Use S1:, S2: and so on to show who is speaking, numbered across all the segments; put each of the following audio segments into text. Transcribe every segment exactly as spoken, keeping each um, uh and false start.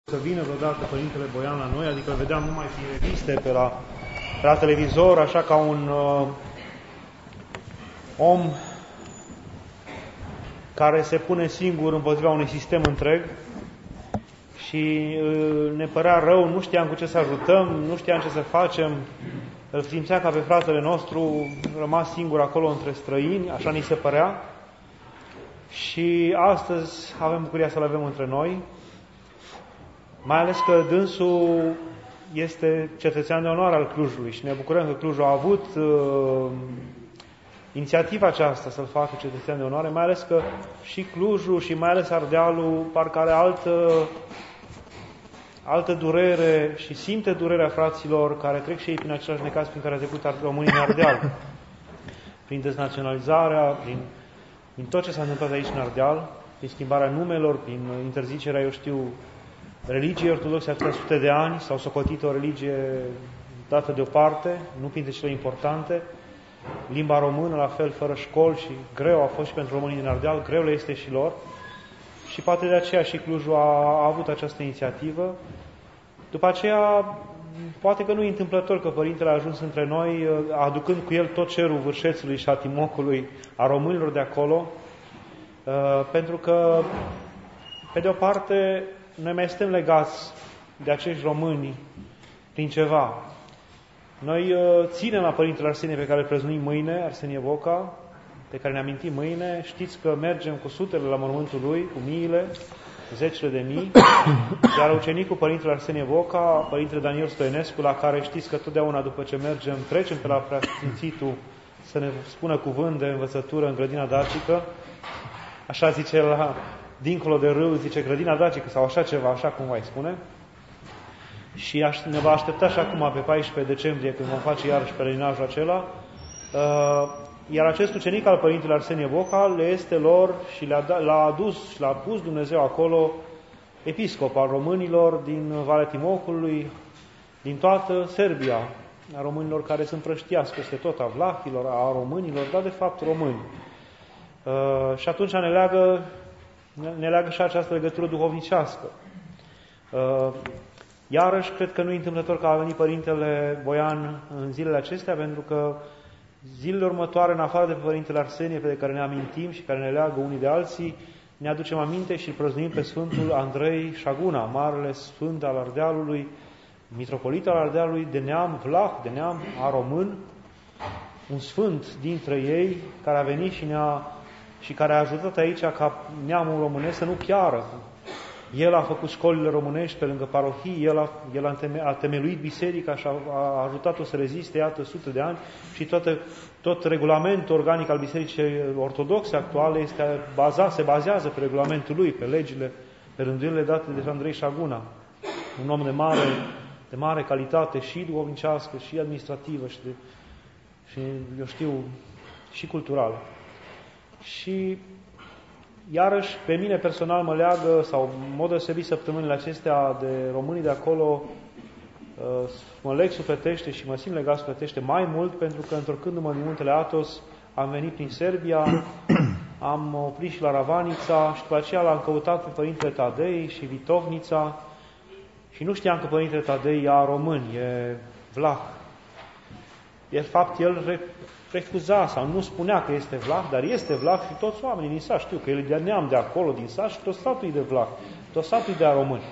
S1: să vină vreodată Părintele Boian la noi, adică îl vedeam numai prin reviste, pe la, pe la televizor, așa ca un uh, om care se pune singur împotriva unui sistem întreg și uh, ne părea rău, nu știam cu ce să ajutăm, nu știam ce să facem, îl simțea ca pe fratele nostru rămas singur acolo între străini, așa ni se părea. Și astăzi avem bucuria să-l avem între noi, mai ales că dânsul este cetățean de onoare al Clujului și ne bucurăm că Clujul a avut uh, inițiativa aceasta să-l facă cetățean de onoare, mai ales că și Clujul și mai ales Ardealul parcă are altă, altă durere și simte durerea fraților care trec și ei prin același necaz prin care a trecut românii în Ardeal, prin deznaționalizarea, prin Din tot ce s-a întâmplat aici în Ardeal, prin schimbarea numelor, prin interzicerea, eu știu, religiei ortodoxe atâtea sute de ani, s-au socotit o religie dată deoparte, nu printre cele importante, limba română, la fel, fără școli și greu a fost și pentru românii din Ardeal, greu le este și lor. Și poate de aceea și Clujul a avut această inițiativă. După aceea, poate că nu e întâmplător că Părintele a ajuns între noi, aducând cu el tot cerul Vârșețului și a Timocului, a românilor de acolo, pentru că, pe de o parte, noi mai suntem legați de acești români prin ceva. Noi ținem la Părintele Arsenie pe care îl preznuim mâine, Arsenie Voca, pe care ne amintim mâine. Știți că mergem cu sutele la mormântul lui, cu miile, zecile de mii, iar ucenicul Părintele Arsenie Voca, Părintele Daniel Stoienescu, la care știți că totdeauna după ce mergem, trecem pe la Preasfințitul să ne spună cuvânt de învățătură în grădina dacică, așa zice la dincolo de râu, zice grădina dacică sau așa ceva, așa cum mai spune, și ne va aștepta și acum pe paisprezece decembrie, când vom face iarăși pelerinajul acela, iar acest ucenic al Părintele Arsenie Voca le este lor și l-a adus și l-a pus Dumnezeu acolo episcop al românilor din Valea Timocului, din toată Serbia, a românilor care sunt prăștiați peste tot, a vlahilor, a românilor, dar de fapt români. Uh, și atunci ne leagă, ne leagă și această legătură duhovnicească. Uh, iarăși, cred că nu e întâmplător că a venit Părintele Boian în zilele acestea, pentru că zilele următoare, în afară de Părintele Arsenie, pe care ne amintim și care ne leagă unii de alții, ne aducem aminte și îl prăznuim pe Sfântul Andrei Șaguna, marele Sfânt al Ardealului, mitropolit al Ardealului, de neam vlah, de neam a român, un sfânt dintre ei care a venit și, ne-a, și care a ajutat aici ca neamul românesc să nu piară. El a făcut școlile românești pe lângă parohii, el a, el a, teme, a temeluit biserica și a, a ajutat-o să reziste, iată, sute de ani și toate, tot regulamentul organic al bisericii ortodoxe actuale este bazat, se bazează pe regulamentul lui, pe legile, pe rânduielile date de Andrei Șaguna, un om de mare, de mare calitate și duhovnicească, și administrativă, și, de, și eu știu, și culturală. Și iarăși, pe mine personal mă leagă, sau în mod deosebit săptămânile acestea de românii de acolo, mă leg sufletește și mă simt legat sufletește mai mult, pentru că întorcându-mă din Muntele Athos, am venit prin Serbia, am oprit și la Ravanița și după aceea l-am căutat pe Părintele Tadei și Vitovnița și nu știam că Părintele Tadei e român, e vlah. De fapt, el refuza sau nu spunea că este vlah, dar este vlah și toți oamenii din sat știu că el e de neam de acolo, din sat, și tot satul e de vlah, tot satul e de români.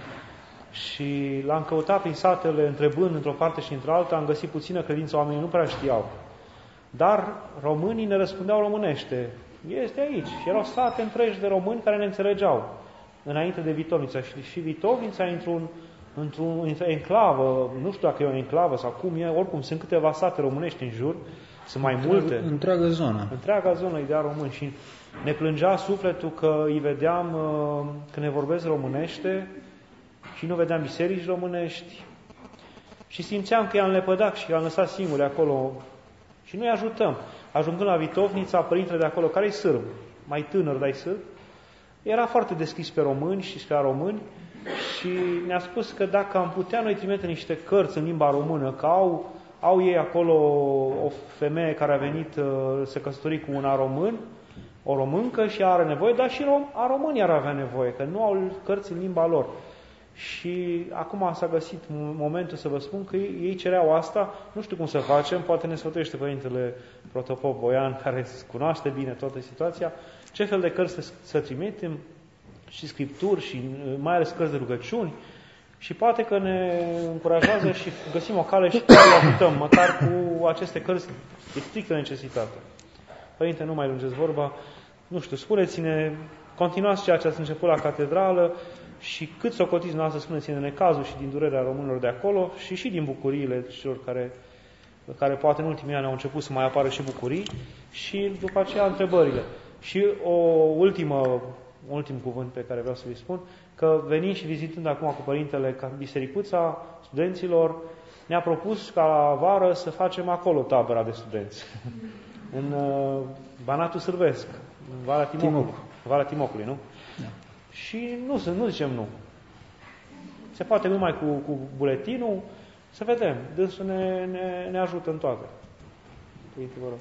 S1: Și l-am căutat prin satele, întrebând într-o parte și într-alta, am găsit puțină credință, oamenii nu prea știau. Dar românii ne răspundeau românește. Este aici. Și erau sate întregi de români care ne înțelegeau înainte de Vitovnița. Și, și Vitovnița într-un într-o enclavă, nu știu dacă e o enclavă sau cum e, oricum sunt câteva sate românești în jur, sunt mai
S2: Întreagă,
S1: multe.
S2: Întreaga zonă.
S1: Întreaga zonă e de români și ne plângea sufletul că îi vedeam că ne vorbesc românește și nu vedeam biserici românești și simțeam că i-am lepădat și i-am lăsat singuri acolo și nu-i ajutăm. Ajungând la Vitovnița, părintele de acolo, care e sârb, mai tânăr, dar e sârb, era foarte deschis pe români și spre români și ne-a spus că dacă am putea noi trimite niște cărți în limba română, că au, au ei acolo o femeie care a venit uh, să căsători cu un român, o româncă și are nevoie, dar și rom, a românii ar avea nevoie, că nu au cărți în limba lor. Și acum s-a găsit momentul să vă spun că ei cereau asta, nu știu cum să facem, poate ne sfătuiește Părintele Protopop Boian, care cunoaște bine toată situația, ce fel de cărți să, să trimitem, și scripturi, și mai ales cărți de rugăciuni, și poate că ne încurajează și găsim o cale și care le ajutăm, măcar cu aceste cărți de strictă necesitate. Părinte, nu mai lungeți vorba, nu știu, spuneți-ne, continuați ceea ce ați început la catedrală, și cât s-o cotiți noastră, spuneți-ne necazul și din durerea românilor de acolo și și din bucuriile celor care, care poate în ultimii ani au început să mai apară și bucurii, și după aceea întrebările. Și o ultimă, un ultim cuvânt pe care vreau să vi spun, că venind și vizitând acum cu Părintele Bisericuța studenților, ne-a propus ca la vară să facem acolo tabăra de studenți. În uh, Banatul Sârbesc, în Valea Timocului. Timoc. Valea Timocului, nu? Da. Și nu, nu zicem nu. Se poate numai cu, cu buletinul, să vedem. Dânsul ne, ne, ne ajută în toate. Părinte, vă rog.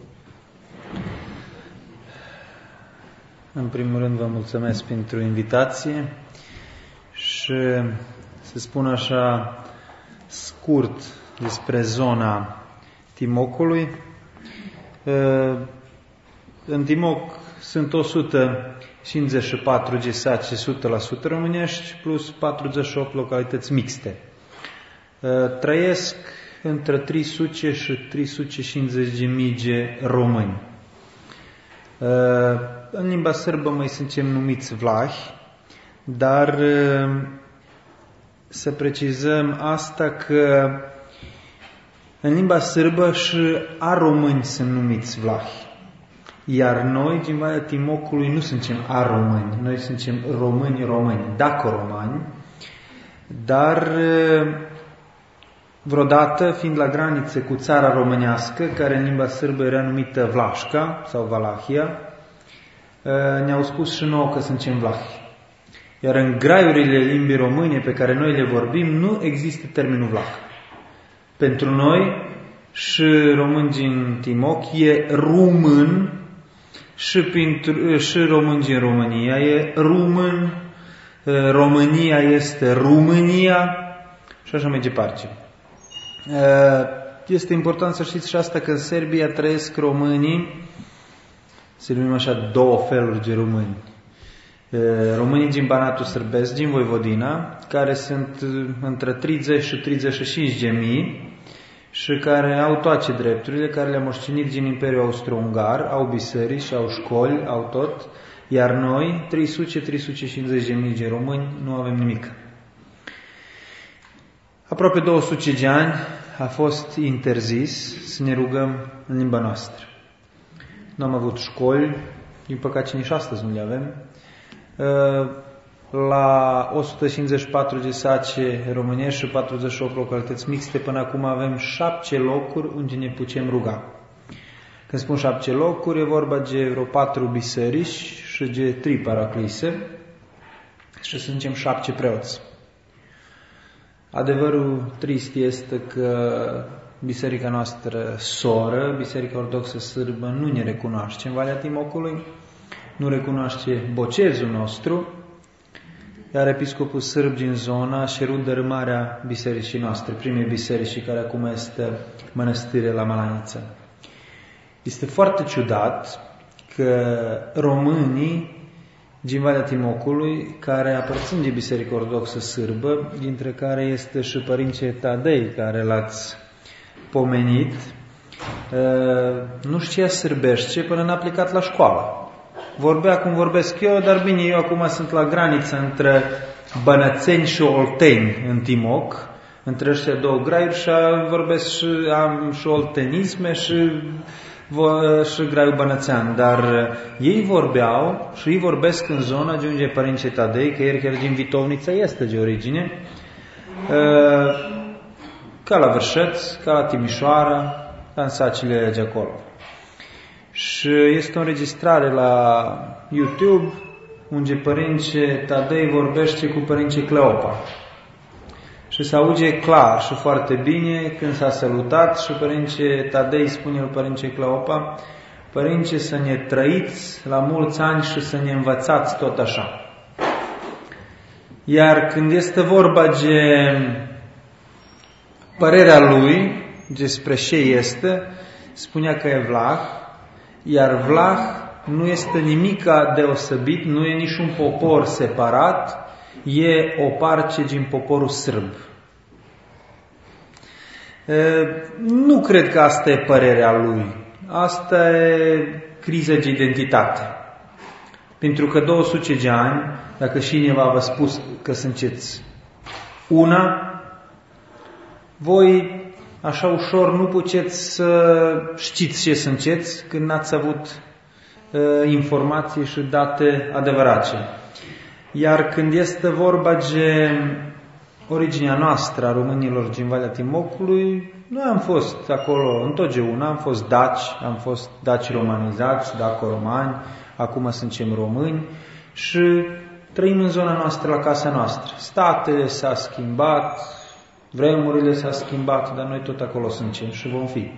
S2: În primul rând vă mulțumesc pentru invitație și să spun așa scurt despre zona Timocului. În Timoc sunt o sută cincizeci și patru gesaci o sută la sută românești plus patruzeci și opt localități mixte. Trăiesc între trei sute și trei sute cincizeci de mii de români. În limba sârbă mai suntem numiți vlahi, dar să precizăm asta că în limba sârbă și a români sunt numiți vlahi. Iar noi, din Valea Timocului, nu suntem a români, noi suntem români români, dacă romani, dar vreodată, fiind la graniță cu țara românească, care în limba sârbă era numită Vlașca sau Valahia, ne-au spus și nouă că suntem vlahi. Iar în graiurile limbii române pe care noi le vorbim, nu există termenul vlah. Pentru noi, și români din Timoc, e român, și, pentru, și români din România e român, România este România și așa mai departe. Este important să știți și asta că în Serbia trăiesc românii, să numim așa, două feluri de români. Românii din Banatul Sârbesc, din Voivodina, care sunt între treizeci și treizeci și cinci de mii și care au toate drepturile, care le-au moștenit din Imperiul Austro-Ungar, au biserici, au școli, au tot, iar noi, trei sute - trei sute cincizeci de mii de români, nu avem nimic. Aproape două sute de ani a fost interzis să ne rugăm în limba noastră. Nu am avut școli, din păcate nici astăzi nu le avem. La o sută cincizeci și patru de sace românești și patruzeci și opt localități mixte, până acum avem șapte locuri unde ne putem ruga. Când spun șapte locuri, e vorba de vreo patru biserici și de trei paraclise și suntem șapte preoți. Adevărul trist este că biserica noastră soră, Biserica Ortodoxă Sârbă, nu ne recunoaște în Valea Timocului, nu recunoaște bocezul nostru, iar episcopul sârb din zona a cerut dărâmarea bisericii noastre, primei biserici care acum este mănăstire la Malaniță. Este foarte ciudat că românii din Valea Timocului, care aparțin de Biserica Ortodoxă Sârbă, dintre care este și Părinte Tadei, care l-ați pomenit, nu știa sârbește până n-a plecat la școală. Vorbea cum vorbesc eu, dar bine, eu acum sunt la graniță între Bănățeni și Olteni în Timoc, între ăștia două graiuri, și vorbesc și, am și oltenisme și, și graiul bănățean. Dar ei vorbeau și ei vorbesc în zona de unde e Părinte Tadei, că el chiar din Vitovnița este de origine, ca la Vârșeț, ca la Timișoara, ca în sacile de acolo. Și este o înregistrare la YouTube unde Părinte Tadei vorbește cu Părinte Cleopa. Și se aude clar și foarte bine când s-a salutat și Părinte Tadei spune lui Părinte Cleopa: Părinte, să ne trăiți la mulți ani și să ne învățați tot așa. Iar când este vorba de părerea lui despre ce este, spunea că e vlah, iar vlah nu este nimica deosebit, nu e nici un popor separat, e o parte din poporul sârb. Nu cred că asta e părerea lui. Asta e criză de identitate. Pentru că două sute de ani, dacă cineva v-a spus că sunteți una, voi așa ușor nu puteți să știți ce sunteți când n-ați avut uh, informații și date adevărate. Iar când este vorba de originea noastră a românilor din Valea Timocului, noi am fost acolo întotdeauna, am fost daci, am fost daci romanizați, daco-romani, acum suntem români și trăim în zona noastră, la casa noastră. Statele s-a schimbat, vremurile s-a schimbat, dar noi tot acolo suntem și vom fi.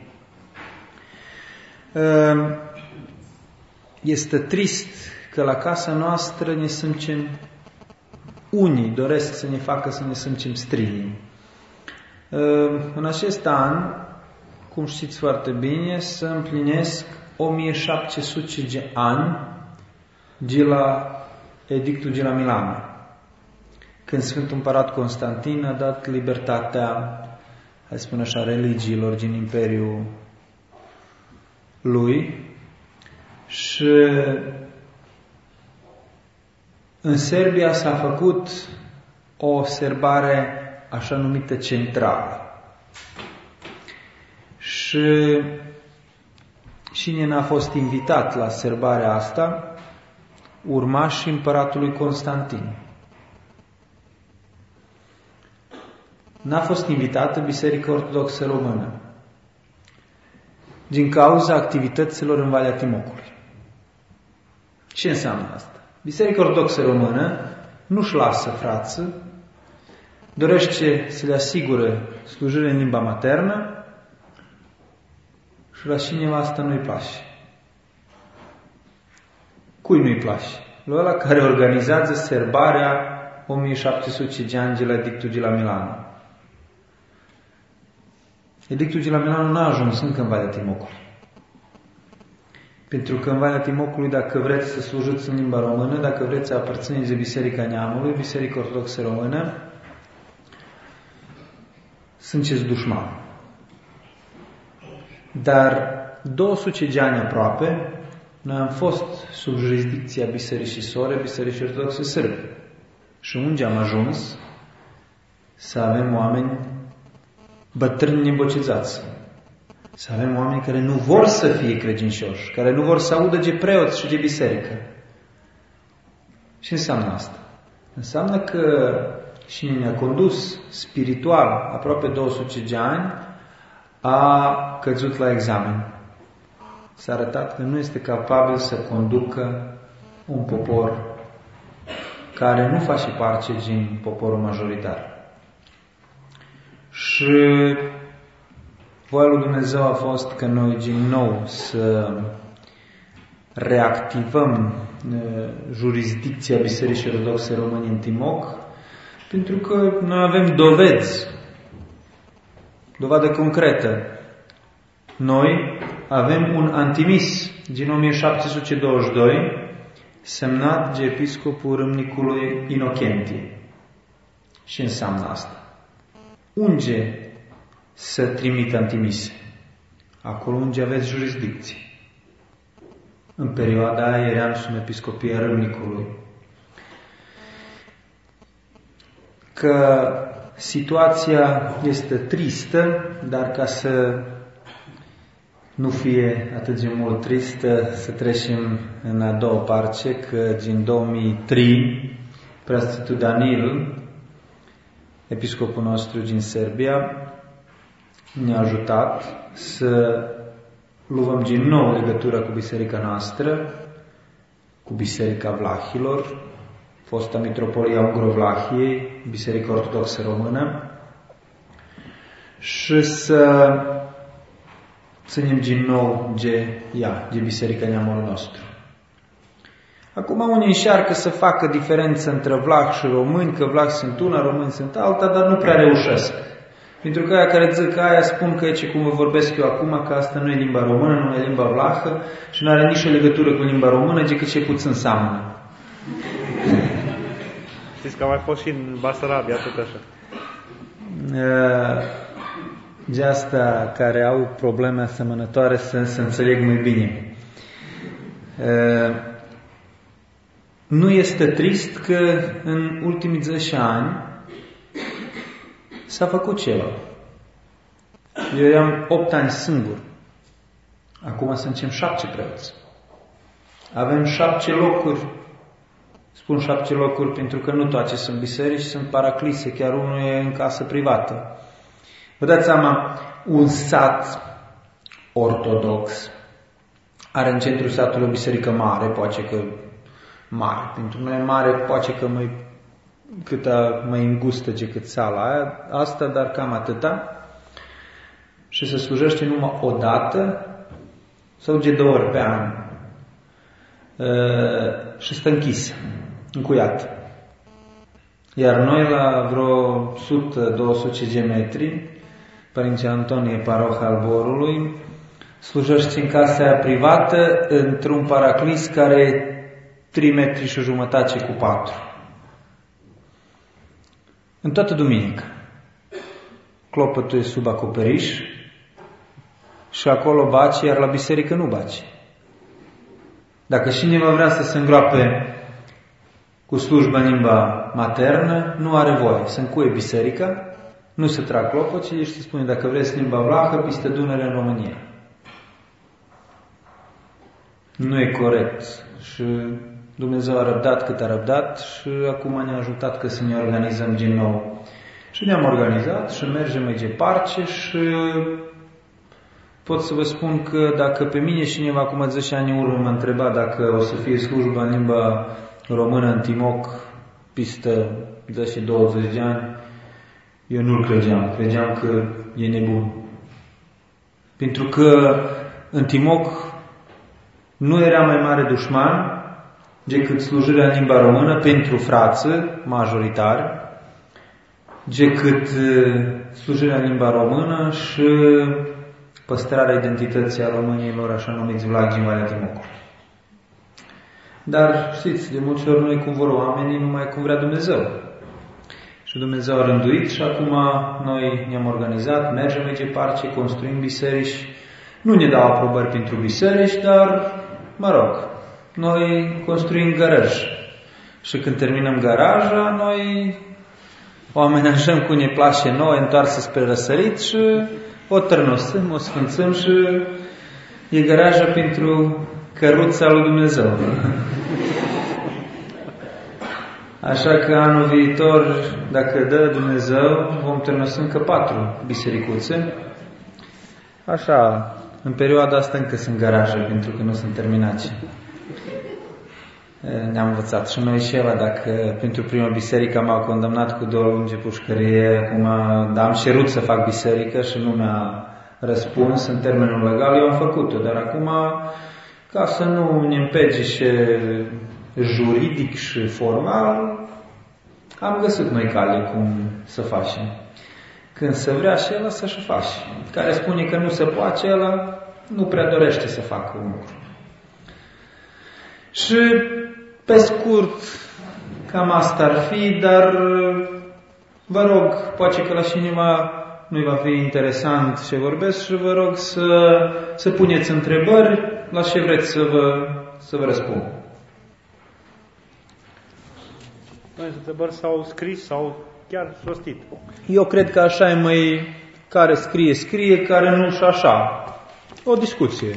S2: Este trist că la casa noastră ne simțim, unii doresc să ne facă să ne simțim străini. În acest an, cum știți foarte bine, se împlinesc o mie șapte sute de ani de la edictul de la Milano, când Sfântul Împărat Constantin a dat libertatea, hai să spun așa, religiilor din Imperiul lui. Și în Serbia s-a făcut o serbare așa numită centrală. Și cine n-a fost invitat la serbarea asta? Urmașii împăratului Constantin. N-a fost invitată Biserica Ortodoxă Română din cauza activităților în Valea Timocului. Ce înseamnă asta? Biserica Ortodoxă Română nu-și lasă frață, dorește să le asigure slujire în limba maternă și la cineva asta nu-i place. Cui nu-i place? La ăla care organizează serbarea o mie șapte sute de ani de la edictul de la Milano. Edictul de la Milano n-a ajuns încă în Valea Timocului. Pentru că în Valea Timocului, dacă vreți să slujiți în limba română, dacă vreți să aparțineți de Biserica Neamului, Biserica Ortodoxă Română, sunteți dușmani. Dar două sute de ani aproape, noi am fost sub jurisdicția Bisericii Sore, Bisericii Ortodoxe Sârbe. Și unde am ajuns să avem oameni bătrâni nebocezați. Să avem oameni care nu vor să fie credincioși, care nu vor să audă de preoți și de biserică. Ce înseamnă asta? Înseamnă că cine ne-a condus spiritual aproape două sute de ani a căzut la examen. S-a arătat că nu este capabil să conducă un popor care nu face parte din poporul majoritar. Și voia lui Dumnezeu a fost că noi din nou să reactivăm jurisdicția Bisericii Ortodoxe Române în Timoc, pentru că noi avem dovezi, dovadă concretă. Noi avem un antimis din o mie șapte sute douăzeci și doi semnat de episcopul râmnicului Inocentie. Ce înseamnă asta? Unde să trimit antimise? Acolo unde aveți jurisdicție. În perioada aia eram sub episcopia râmnicului. Că situația este tristă, dar ca să nu fie atât de mult tristă, să trecem în a doua parte, că din două mii trei, preasfântul Danil, episcopul nostru din Serbia, ne-a ajutat să luăm din nou legătura cu biserica noastră, cu biserica Vlahilor, fosta mitropolia Ungro-Vlahiei, Biserica Ortodoxă Română, și să ținem din nou de ea, de biserica neamului nostru. Acum unii încearcă să facă diferență între vlach și români, că vlach sunt una, români sunt alta, dar nu prea reușesc. Pentru că aia care zic aia spun că e ce cum vă vorbesc eu acum, că asta nu e limba română, nu e limba vlahă și nu are nici o legătură cu limba română, decât ce puțin seamănă.
S1: Știți că a mai fost și în Basarabia, tot așa.
S2: De asta care au probleme asemănătoare să se înțeleg mai bine. Nu este trist că în ultimii zece ani s-a făcut ceva. Eu am opt ani singur. Acum suntem șapte preoți. Avem șapte locuri. Spun șapte locuri pentru că nu toate sunt biserici, sunt paraclise, chiar unul e în casă privată. Vă dați seama, un sat ortodox are în centrul satului o biserică mare, poate că mare. Pentru noi mare, poate că mai, câtă mai îngustă decât sala aia, asta, dar cam atâta. Și se slujește numai o dată sau de două ori pe an. E, și stă închisă, încuiată. Iar noi la vreo o sută două sute de metri, Părinte Antonie, paroh al Borului, slujește în casa aia privată într-un paraclis care e trei metri și jumătate cu patru. În toată duminica. Clopătul e sub acoperiș și acolo baci, iar la biserică nu baci. Dacă cineva vrea să se îngroape cu slujba în limba maternă, nu are voie. Se încuie biserica, nu se trag clopoții și se spune, dacă vreți limba vlahă, piste Dunăre în România. Nu e corect. Și Dumnezeu a răbdat cât a răbdat și acum ne-a ajutat că să ne organizăm din nou. Și ne-am organizat și mergem mai departe și pot să vă spun că dacă pe mine cineva acum zece ani în urmă m-a întrebat dacă o să fie slujba în limba română în Timoc peste zece douăzeci de ani, eu nu-l credeam. Credeam că e nebun. Pentru că în Timoc nu era mai mare dușman decât slujirea în limba română pentru frață majoritari, decât slujirea în limba română și păstrarea identității a românilor, așa numiți vlachi din Valea Timocului. Dar știți, de multe ori noi cum vor oamenii, numai cum vrea Dumnezeu. Și Dumnezeu a rânduit și acum noi ne-am organizat, mergem mai departe, construim biserici. Nu ne dau aprobări pentru biserici, dar, mă rog, noi construim garaj. Și când terminăm garaja, noi o amenajăm cum ne place nouă, întoarsă spre răsărit și o tărnosăm, o sfințăm și e garaja pentru căruța lui Dumnezeu. Așa că anul viitor, dacă dă Dumnezeu, vom tărnosa încă patru bisericuțe. Așa, în perioada asta încă sunt garaje, pentru că nu sunt terminate. Ne-am învățat și noi și Eva, dacă pentru prima biserică m-au condamnat cu două lungi pușcărie, acum am cerut să fac biserică și nu mi-a răspuns în termenul legal, eu am făcut-o, dar acum, ca să nu ne împege și juridic și formal, am găsit noi cale cum să facem. Când se vrea și ăla să și faci. Care spune că nu se poate, ăla nu prea dorește să facă un lucru. Și pe scurt, cam asta ar fi, dar vă rog, poate că la cineva nu-i va fi interesant ce vorbesc și vă rog să, să puneți întrebări la ce vreți să vă, să vă răspund.
S1: Noi întrebări s-au scris sau chiar rostit.
S2: Eu cred că așa e mai, care scrie, scrie, care nu și așa. O discuție.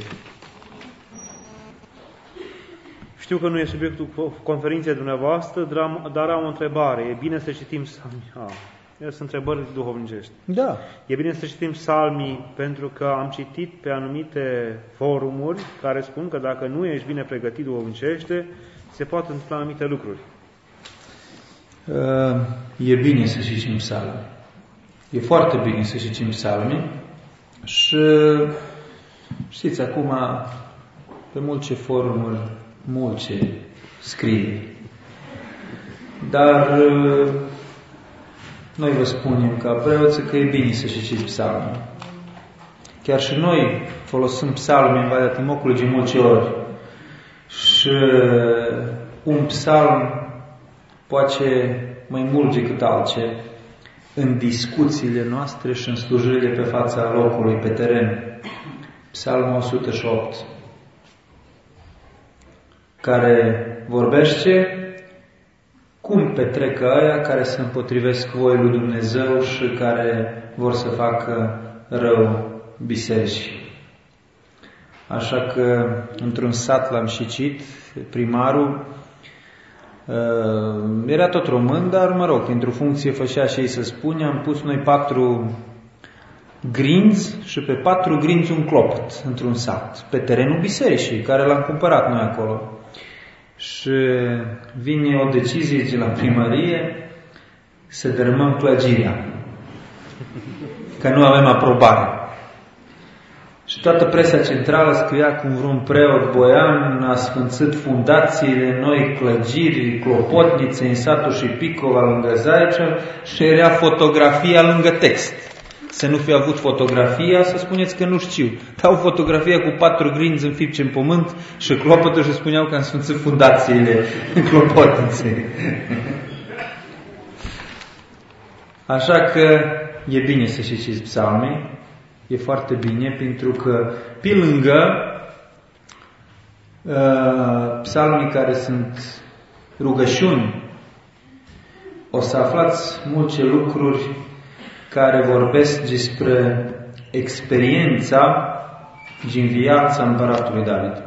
S1: Știu că nu e subiectul conferinței dumneavoastră, dar am o întrebare. E bine să citim psalmii? Ah, sunt întrebări duhovnicești.
S2: Da. E
S1: bine să citim psalmii pentru că am citit pe anumite forumuri care spun că dacă nu ești bine pregătit duhovnicește, se pot întâmpla anumite lucruri.
S2: E bine să citim psalmii. E foarte bine să citim psalmii. Și știți, acum pe multe forumuri, multe scrie. Dar noi vă spunem ca preoți că e bine să citiți psalmul. Chiar și noi folosim psalmul în Valea Timocului de multe ori. Și un psalm poate mai mult decât altce în discuțiile noastre și în slujirile pe fața locului, pe teren. Psalmul o sută și opt, care vorbește cum petrec aia care se împotrivesc voii lui Dumnezeu și care vor să facă rău bisericii. Așa că într-un sat l-am și cit, primarul era tot român, dar mă rog, pentru funcție făcea și ei să spune, am pus noi patru grinzi și pe patru grinzi un clopot într-un sat, pe terenul bisericii, care l-am cumpărat noi acolo. Și vine o decizie de la primărie să dărâmăm clădirea, că nu avem aprobare. Și toată presa centrală scria cum vreun preot boian a sfințit fundațiile, noi clădiri, clopotnițe în satul și Picova lângă Zaicea și era fotografia lângă text. Să nu fi avut fotografia, să spuneți că nu știu. Dau fotografia cu patru grinzi înfipce în pământ și clopotul și spuneau că am sfințit fundațiile în clopotnițe. Așa că e bine să citiți psalmii. E foarte bine, pentru că pe lângă uh, psalmii care sunt rugăciuni, o să aflați multe lucruri care vorbesc despre experiența din viața împăratului David.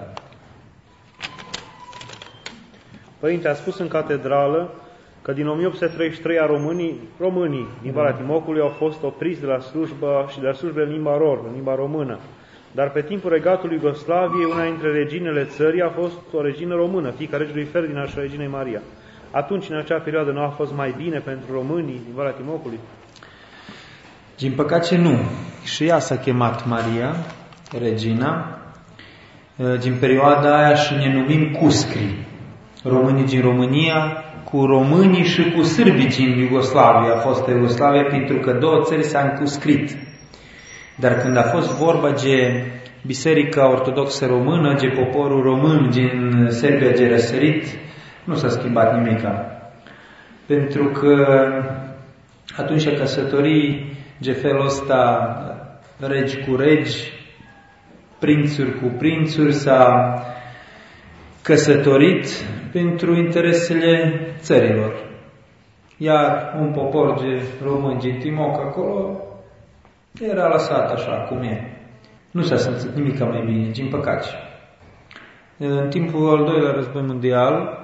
S1: Părinte, a spus în catedrală că din o mie opt sute treizeci și trei a românii, românii din Valea Timocului au fost opriți de la slujbă și de la slujbă în limba ror, în limba română. Dar pe timpul regatului Iugoslaviei, una dintre reginele țării a fost o regină română, fiica regelui Ferdinand și reginei Maria. Atunci, în acea perioadă, nu a fost mai bine pentru românii din Valea Timocului?
S2: Din păcate nu. Și ea s-a chemat Maria, regina, din perioada aia și ne numim cuscri. Românii din România cu românii și cu sârbii din Iugoslavia, a fost Iugoslavia, pentru că două țări s-au încuscrit. Dar când a fost vorba de Biserica Ortodoxă Română, de poporul român din Serbia de răsărit, nu s-a schimbat nimica. Pentru că atunci căsătorii de felul ăsta, regi cu regi, prințuri cu prințuri, s-a căsătorit pentru interesele țărilor. Iar un popor de români din Timoc acolo era lăsat așa cum e. Nu s-a simțit nimic mai bine, din păcate. În timpul al doilea război mondial,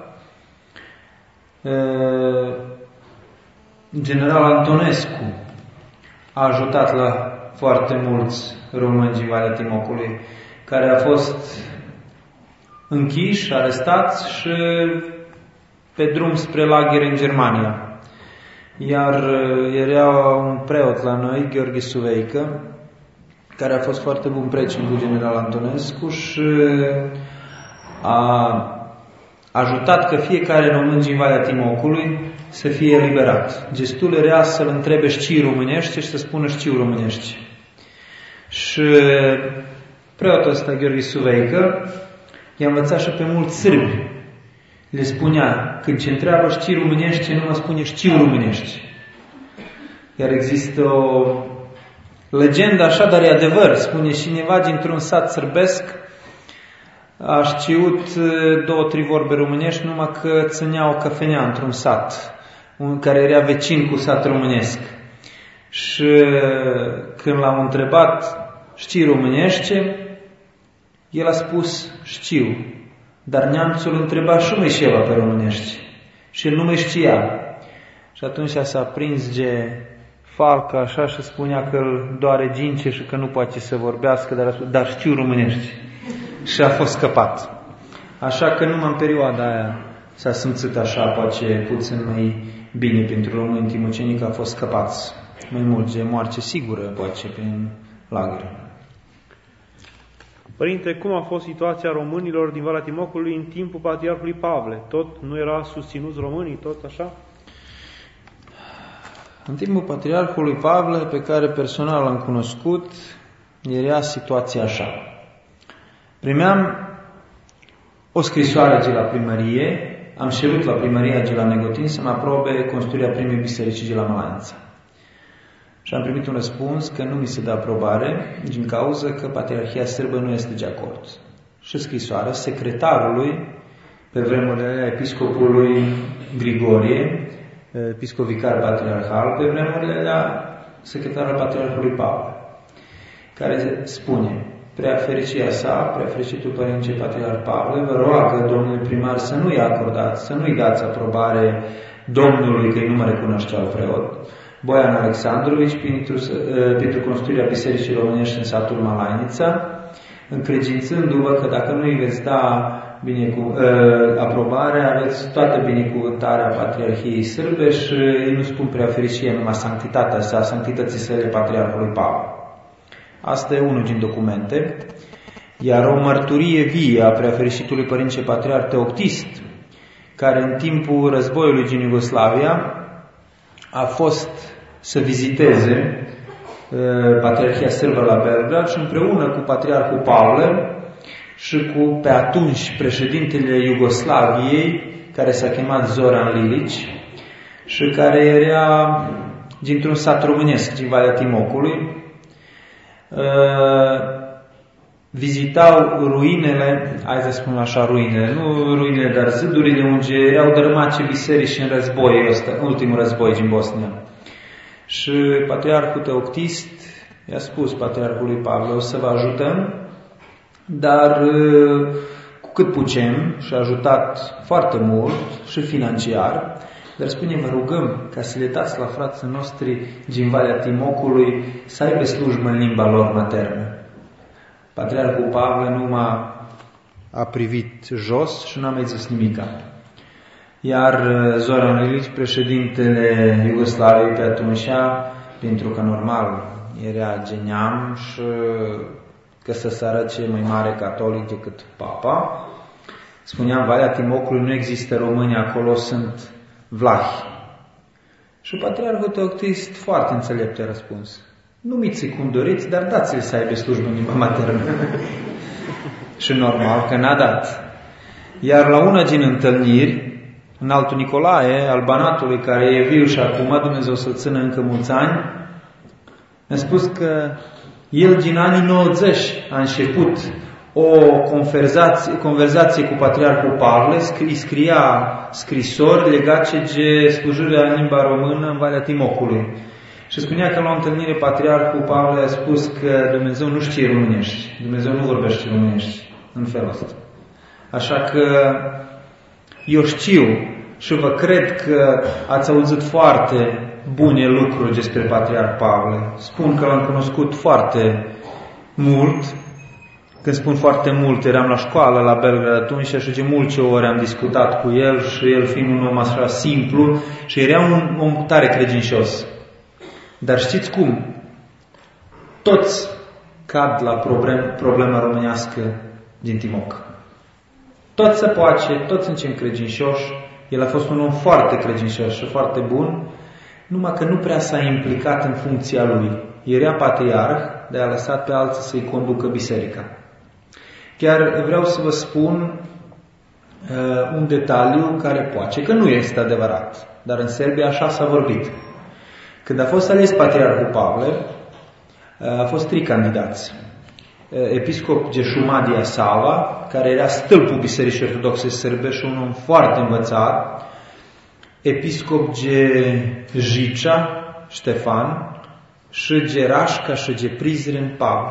S2: general Antonescu a ajutat la foarte mulți români din Valea Timocului, care a fost închiși, arestați și pe drum spre lagăre în Germania. Iar era un preot la noi, Gheorghe Suveică, care a fost foarte bun prieten cu general Antonescu și a ajutat că fiecare român din Valea Timocului să fie eliberat. Gestul era să-l întrebe știi românește și să spună știu românește. Și preotul ăsta, Gheorghe Suveică, i-a învățat și pe mulți sârbi. Le spunea, când ce întreabă știi românește, nu mă spune știu românește. Iar există o legendă așa, dar e adevăr. Spune cineva dintr-un sat sârbesc a știut două, trei vorbe românești, numai că ținea o cafenea într-un sat, un care era vecin cu sat românesc. Și când l-am întrebat, știi românește? El a spus, știu, dar neamțul întreba și mai ceva pe românești. Și el nu mai știa. Și atunci s-a prins de falcă așa și spunea că îl doare gince și că nu poate să vorbească, dar, a spus, dar știu românești. Și a fost scăpat. Așa că numai în perioada aia s-a simțit așa, poate puțin mai bine pentru români timocenii, că a fost scăpați mai mult de moarte sigură, poate prin lagăre.
S1: Părinte, cum a fost situația românilor din Valea Timocului în timpul Patriarhului Pavle? Tot nu era susținuți românii, tot așa?
S2: În timpul Patriarhului Pavle, pe care personal l-am cunoscut, era situația așa. Primeam o scrisoare de la primărie, am cerut la primăria de la Negotin să mă aprobe construirea primei biserici de la Mălanița. Și am primit un răspuns că nu mi se dă aprobare din cauza că Patriarhia Sârbă nu este de acord. Și scrisoarea secretarului, pe vremurile episcopului Grigorie, episcop vicar patriarhal, pe vremurile secretarul Patriarhului Pavle, care spune: Preafericirea sa, preafericitul Părinte Patriarh Pavle, vă roagă, domnule primar, să nu-i acordați, să nu-i dați aprobare domnului, că ei nu mă recunoșteau preot, Boian Alexandrovici, pentru, pentru construirea Bisericii Românești în satul Malainița, încredințându-vă că dacă nu îi veți da binecu- aprobare, aveți toată binecuvântarea Patriarhiei Sârbe și ei nu spun preafericirea, numai sanctitatea sa, sanctității sale Patriarhului Pavle. Asta e unul din documente. Iar o mărturie vie a preafericitului Părinte Patriarh Teoctist, care în timpul războiului din Iugoslavia a fost să viziteze uh, Patriarhia Sârbă la Belgrad și împreună cu Patriarhul Pavle și cu pe atunci președintele Iugoslaviei, care s-a chemat Zoran Lilić și care era dintr-un sat românesc din Valea Timocului, Uh, vizitau ruinele, hai să spun așa, ruinele, nu ruinele, dar zidurile unde erau dărâmate biserici în război ăsta, ultimul război din Bosnia. Și Patriarhul Teoctist i-a spus Patriarhului Pavle: o să vă ajutăm, dar uh, cu cât putem, și a ajutat foarte mult și financiar. Dar spune, vă rugăm ca să le dați la frații noștri din Valea Timocului să aibă slujbă în limba lor maternă. Patriarhul Pavle numai a privit jos și n-a mai zis nimica. Iar Zoran Lilić, președintele Iugoslaviei pe atunci, pentru că normal era geniam și că să se arăce mai mare catolic decât papa, spunea: în Valea Timocului nu există români, acolo sunt vlahi. Și Patriarhul Teoctist foarte înțelept a răspuns: nu miți cum doriți, dar dați-le să aibă slujbă în limba maternă. Și normal că n-a dat. Iar la una din întâlniri, înaltul Nicolae, al Banatului, care e viu și acum, Dumnezeu să-l țină încă mulți ani, mi-a spus că el din anii nouăzeci a început o conversație, conversație cu Patriarhul Pavle, îi scria scrisori legate de slujirea în limba română în Valea Timocului. Și spunea că la o întâlnire Patriarhul Pavle a spus că Dumnezeu nu știe românești, Dumnezeu nu vorbește românești în felul ăsta. Așa că eu știu și vă cred că ați auzit foarte bune lucruri despre Patriarh Pavle. Spun că l-am cunoscut foarte mult. Când spun foarte mult, eram la școală la Belgrad atunci și de multe ori am discutat cu el și el fiind un om așa simplu și era un om tare credincios. Dar știți cum? Toți cad la problem, problema românească din Timoc. Toți se poate, toți suntem credincioși. El a fost un om foarte credincios și foarte bun, numai că nu prea s-a implicat în funcția lui. Era patriarh, de a lăsat pe alții să-i conducă biserica. Chiar vreau să vă spun uh, un detaliu care poate că nu este adevărat, dar în Serbia așa s-a vorbit. Când a fost ales Patriarhul Pavle, uh, a fost trei candidați. Uh, episcop de Șumadia Sava, care era stâlpul Bisericii Ortodoxe Sârbe și un om foarte învățat, episcop de Jicea, Ștefan, și de Rașca și de Prizren, Pavle.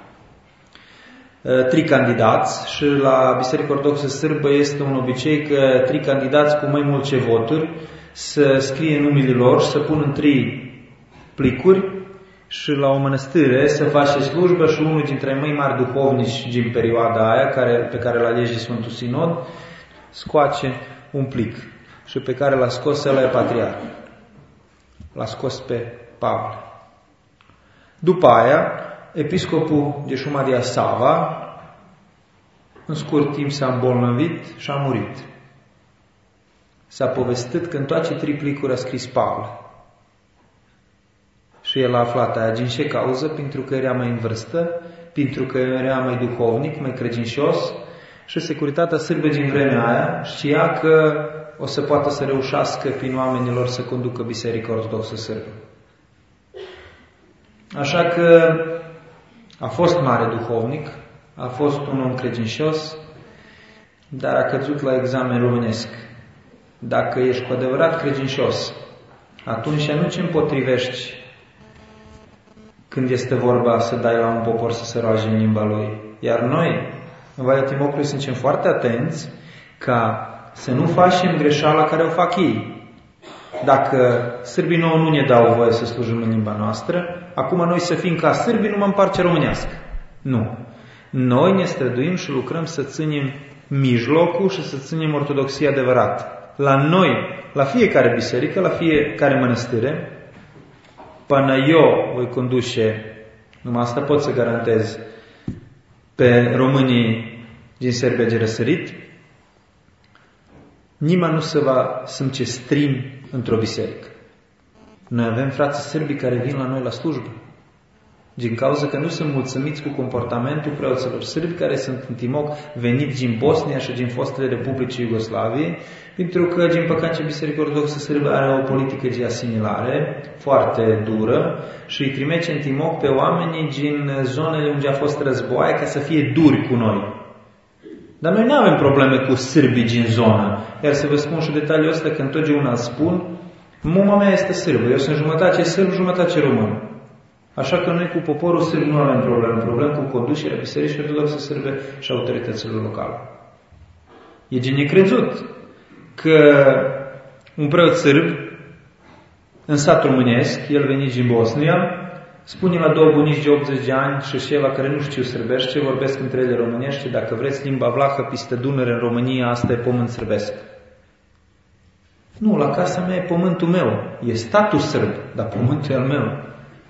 S2: Trei candidați și la Biserica Ortodoxă Sârbă este un obicei că trei candidați cu mai multe voturi să scrie numele lor și să pună în trei plicuri și la o mănăstire să face slujbă și unul dintre mai mari duhovnici din perioada aia, care, pe care l-a alege Sfântul Sinod, scoace un plic și pe care l-a scos ăla e patriarh. L-a scos pe Pavle. După aia, episcopul de Șumadia Sava în scurt timp s-a îmbolnăvit și a murit. S-a povestit că în toate trei plicuri a scris Pavel. Și el a aflat aia din ce cauză? Pentru că era mai în vârstă, pentru că era mai duhovnic, mai credincios și securitatea sârbă din vremea aia știa că o să poată să reușească prin oamenilor să conducă Biserica Ortodoxă Sârbă. Așa că a fost mare duhovnic, a fost un om credincios, dar a căzut la examen românesc. Dacă ești cu adevărat credincios, atunci nu ce împotrivești când este vorba să dai la un popor să se roage în limba lui. Iar noi, în Valea Timocului, suntem foarte atenți ca să nu facem greșeala care o fac ei. Dacă sârbii nouă nu ne dau voie să slujim în limba noastră, acum noi să fim ca sârbii numai în parce românească. Nu. Noi ne străduim și lucrăm să ținem mijlocul și să ținem ortodoxia adevărată. La noi, la fiecare biserică, la fiecare mănăstire, până eu voi conduce, numai asta pot să garantez, pe românii din Serbia de răsărit, nimeni nu se va simți strim într-o biserică. Noi avem frații sârbi care vin la noi la slujbă, din cauza că nu sunt mulțumiți cu comportamentul preoților sârbi care sunt în Timok veniți din Bosnia și din fostele Republicii Iugoslaviei, pentru că, din păcate, Biserica Ortodoxă Sârbă are o politică de asimilare foarte dură și îi trimite în Timok pe oamenii din zonele unde a fost războaie ca să fie duri cu noi. Dar noi nu avem probleme cu sârbii din zonă. Iar să vă spun și detaliul ăsta, că întotdeauna îl spun, mama mea este sârbă, eu sunt jumătate sârb, jumătate român. Așa că noi cu poporul sârb nu avem probleme, problem cu conducerea Bisericii Ortodoxe Sârbe și autorităților locale. E de necrezut că un preot sârb în sat românesc, el venit din Bosnia, spune la două bunici de optzeci de ani și ceva care nu știu sârbește, vorbesc între ele românește, dacă vreți limba vlahă, piste Dunăre în România, asta e pământ sârbesc. Nu, la casa mea e pământul meu, e statul sârb, dar pământul e al meu.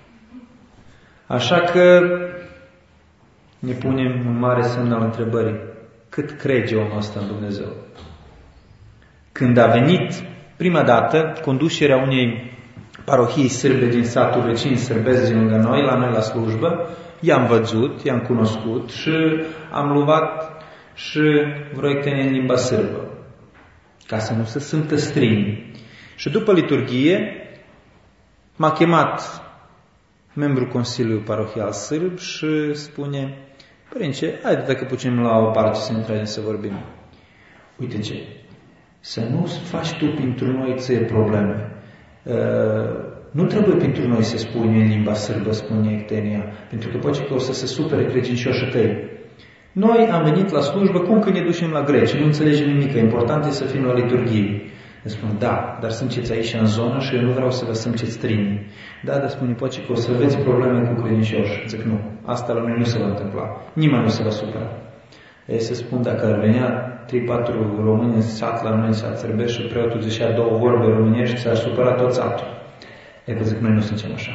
S2: Așa că ne punem un mare semn al întrebării. Cât crede omul ăsta în Dumnezeu? Când a venit prima dată conducerea unei parohii sârbe din satul vecin sârbesc din lângă noi, la noi la slujbă, i-am văzut, i-am cunoscut și am luat și proiectele în limba sârbă, ca să nu se simtă străini. Și după liturghie m-a chemat membrul Consiliului Parohial Sârb și spune: Părinte, haide dacă putem la o parte să ne tragem să vorbim. Uite ce, să nu faci tu pentru noi ție probleme. Uh, nu trebuie pentru noi să spui în limba sârbă, spune Ectenia, pentru că poate că o să se supere credincioșii tăi. Noi am venit la slujbă cum că ne ducem la greci, nu înțelegem nimic, important e să fim la liturghie. Îmi spun, da, dar sunteți aici în zonă și eu nu vreau să vă simțeți străini. Da, dar spune, poate că o să aveți probleme cu credincioși. Zic, nu, asta la noi nu se va întâmpla. Nimeni nu se va supăra. Ei se spun, dacă ar venea trei patru români în sat la noi, în sat sârbesc, și preotul zicea două vorbe românești, s-ar supăra tot satul. Ei vă zic, noi nu suntem așa.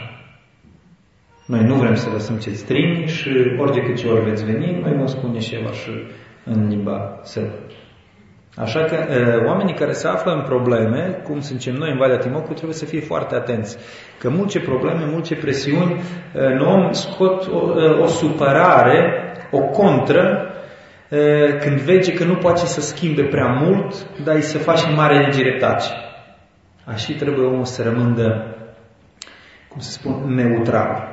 S2: Noi nu vrem să vă simțeți străini și orice cât ce ori veți veni, noi vom spune ceva și în limba sârbă. Așa că oamenii care se află în probleme, cum suntem noi în Valea Timocului, trebuie să fie foarte atenți. Că multe probleme, multe presiuni în om scot o, o supărare, o contră, când vede că nu poate să schimbe prea mult, dar îi se face mare nedireptate. Așa trebuie omul să rămână, cum se spun, neutral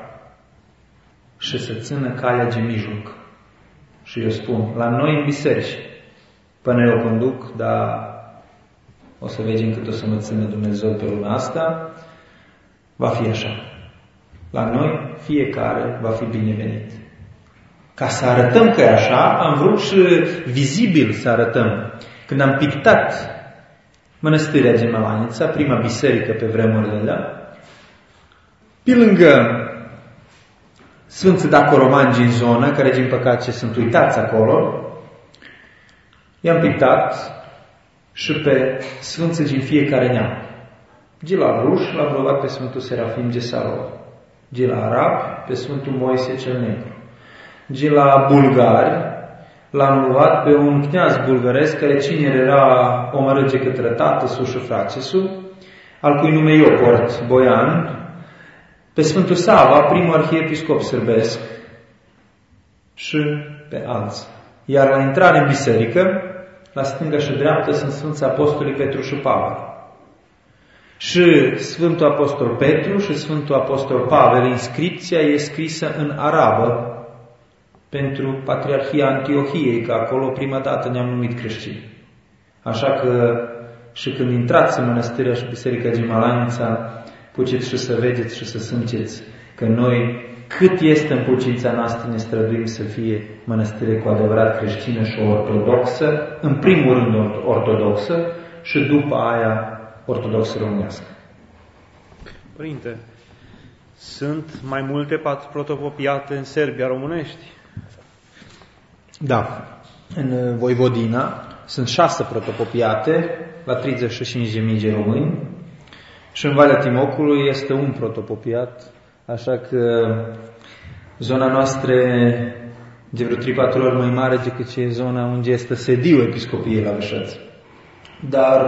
S2: și să țină calea de mijloc. Și eu spun, la noi în biserici, până eu conduc, dar o să vedem cât o să mă țină Dumnezeu pe lumea asta, va fi așa. La noi fiecare va fi binevenit. Ca să arătăm că e așa, am vrut și vizibil să arătăm. Când am pictat mănăstirea din Mălanița, prima biserică pe vremurile alea, pe lângă Sfânții Dacoromani din zonă, care din păcate sunt uitați acolo, i-am pictat și pe Sfânții din fiecare neam. De la ruși l-am luat pe Sfântul Serafim de Sarov, de la arabi pe Sfântul Moise cel Negru, de la bulgari l-am luat pe un kneaz bulgăresc, care cine era omărăge către tată, sușă fracesu, al cui nume Ioport Boian, pe Sfântul Sava, primul arhiepiscop sârbesc, și pe alții. Iar la intrare în biserică, la stânga și dreapta, sunt Sfânții Apostolii Petru și Pavel. Și Sfântul Apostol Petru și Sfântul Apostol Pavel, inscripția e scrisă în arabă pentru Patriarhia Antiohiei, că acolo prima dată ne-am numit creștini. Așa că și când intrați în mănăstirea și Biserica Gimalanița, puteți și să vedeți și să simțeți că noi, cât este în putința noastră, ne străduim să fie mănăstire cu adevărat creștină și ortodoxă, în primul rând ortodoxă și după aia ortodoxă românească.
S1: Părinte, sunt mai multe protopopiate în Serbia românești?
S2: Da. În Voivodina sunt șase protopopiate la treizeci și cinci de mii de români și în Valea Timocului este un protopopiat, așa că zona noastră de vreo trei patru ori mai mare decât ce e zona unde este sediul episcopiei la Vășăț. Dar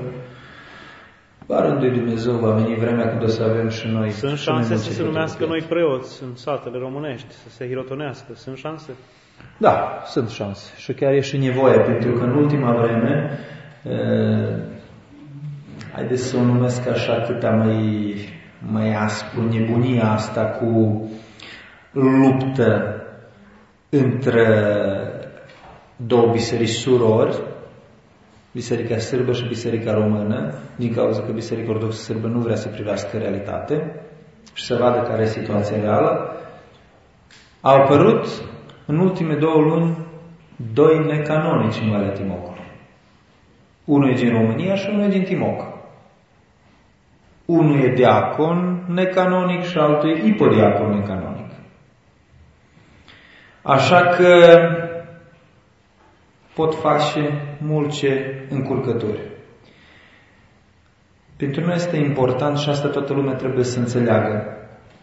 S2: la rândul Dumnezeu va veni vremea când o să avem și noi.
S1: Sunt șanse să se numească noi preoți în satele românești, să se hirotonească? Sunt șanse?
S2: Da, sunt șanse. Și chiar e și nevoie, pentru că în ultima vreme, uh, haideți să o numesc așa cât mai, mai aspru, nebunia asta cu luptă între două biserici surori, Biserica Sârbă și Biserica Română, din cauza că Biserica Ortodoxă Sârbă nu vrea să privească realitate și să vadă care e situația reală, au apărut în ultime două luni doi necanonici în Valea Timocului. Unul e din România și unul e din Timoc. Unul e diacon necanonic și altul e ipodiacon necanonic. Așa că pot face multe încurcături. Pentru noi este important și asta toată lumea trebuie să înțeleagă.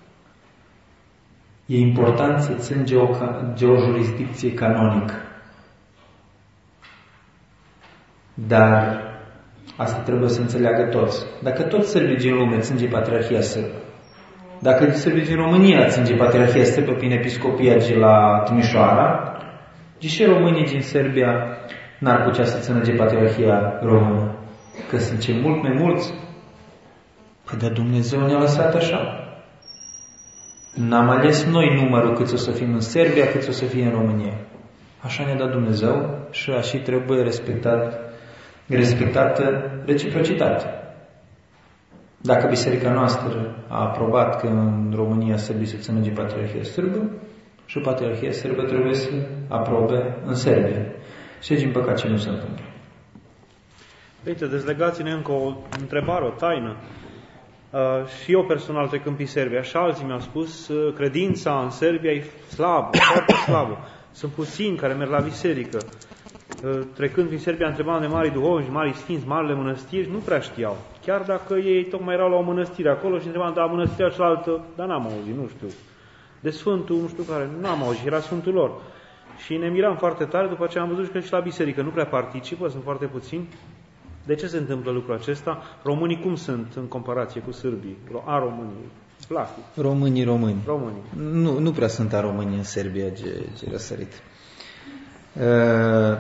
S2: E important să țin de o, de o jurisdicție canonică. Dar asta trebuie să înțeleagă toți. Dacă toți sârbii din lume țin de Patriarhia Sârbă, dacă sârbii din România țin de Patriarhia Sârbă prin episcopia de la Timișoara, de ce românii din Serbia n-ar putea să țină de Patriarhia Română? Că sunt cei mult mai mulți? Păi de Dumnezeu ne-a lăsat așa. N-am ales noi numărul cât o să fim în Serbia, cât o să fie în România. Așa ne-a dat Dumnezeu și așa trebuie respectat, respectată reciprocitatea. Dacă Biserica noastră a aprobat că în România sârbii se țină de Patriarhia Sârbă, și Patriarhia Sârbă trebuie să aprobe în Serbia. Și din păcate nu se întâmplă.
S1: Uite, dezlegați-ne încă o întrebare, o taină. Uh, și eu personal trecând prin Serbia și alții mi-au spus uh, credința în Serbia e slabă, foarte slabă. Sunt puțini care merg la biserică. Uh, trecând prin Serbia întrebam de mari duhovni, mari sfinți, marile mănăstiri, nu prea știau. Chiar dacă ei tocmai erau la o mănăstire acolo și întrebam, da, mănăstirea cealaltă, dar n-am auzit, nu știu. De Sfântul, nu știu care, n-am auzit, era Sfântul lor. Și ne miram foarte tare, după aceea am văzut că și la biserică nu prea participă, sunt foarte puțini. De ce se întâmplă lucrul acesta? Românii cum sunt în comparație cu sârbii? A românii, vlahii.
S2: Românii români.
S1: Românii.
S2: Nu, nu prea sunt a românii în Serbia, ce, ce răsărit. Uh,